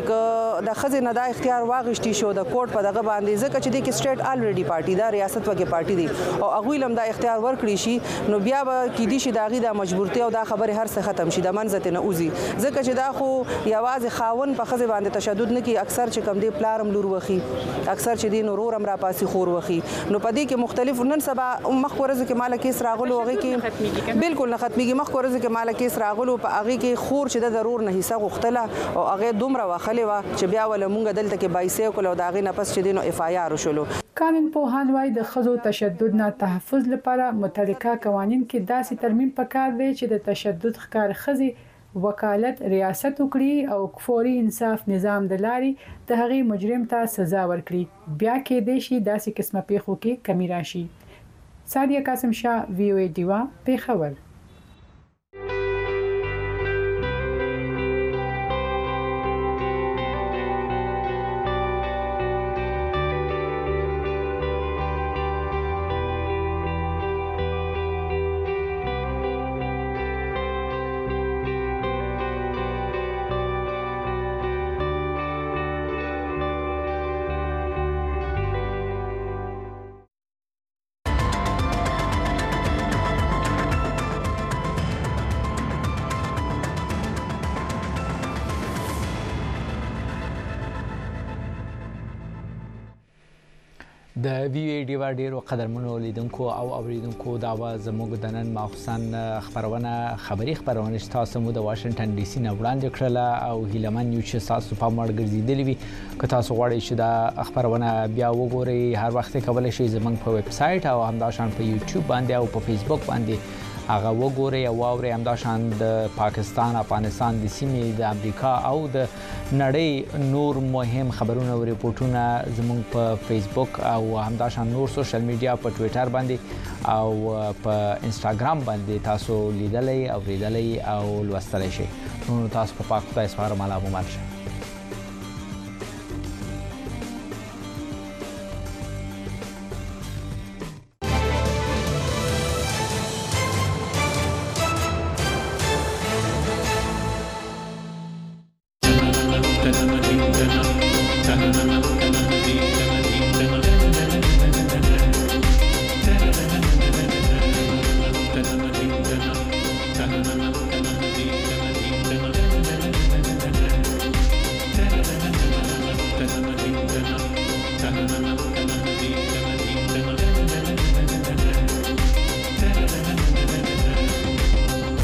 چې د ښځې نه دا اختیار واغشتي شو د کوټ په دغه باندې ځکه چې دې کې سټیټ الریډي پارټي دا ریاست وګړي پارټي دی او هغوی هم دا اختیار ورکړي شي، نو بیا به کېدای شي د هغې دا مجبورتیا او دا خبرې هر څه ختم شي، د منځه ترې نه وځي ځکه چې دا خو یوازې خاوند په ښځې باندې تشدد نه کوي، اکثر چې کوم دی پلار هم لور وخي، اکثر چې دی نو ورور هم راپاسي خور وخي، نو په دې کې مختلف نن سبا مخکې ورځو کې ماله کیس راغلو هغې کې بالکل نه ختمېږي، مخکې ورځو کې ماله کیس راغلو په هغې کې خور چې د ضرور نه حصه غوښتله او هغې دومره وهلې وه چې بیا وله مونږ دلته کې بایسې وکړل او د هغې نه پس چې دی نو اف آی آر وشولو. قانون پوهان وایي د ښځو تشدد نه تحفظ لپاره متعلقه قوانین کې داسې ترمیم پکار دی چې د تشدد ښکار ښځې وکالت ریاست وکړي او فوري انصاف نظام د لارې د هغې مجرم ته سزا ورکړي، بیا کېدای شي داسې قسمه پیښو کې کمی راشي. سعدیه قاسم شاه، وی او ای ډیوا، پېښور. د وی وی ډیوا ډیرو قدرمنو لیدونکو او اوریدونکو دا و زموږ د نن ماخصن خبرونه خبری خبرونه چې تاسو مو د واشنگټن ډي سي نه وړاندې کړل او هیلمن یو چې تاسو په مړ ګرځیدلی وي که تاسو غواړئ چې دا خبرونه بیا وګورئ هر وخت کولای شئ زموږ په ویب سټ او همداشان په یوټیوب باندې او په فیسبوک باندې هغه وګورئ او اورئ همداشان د پاکستان افغانستان د سیمې د امریکا او د نړۍ نور مهم خبرونه او ریپورتونه زموږ په فیسبوک او همداشان نور سوشل میډیا په ټوئیټر باندې او په انستګرام باندې تاسو لیدلای او لیدلای او لوستلای شئ نو تاسو په پاک خدای سپارم الله مو مرشه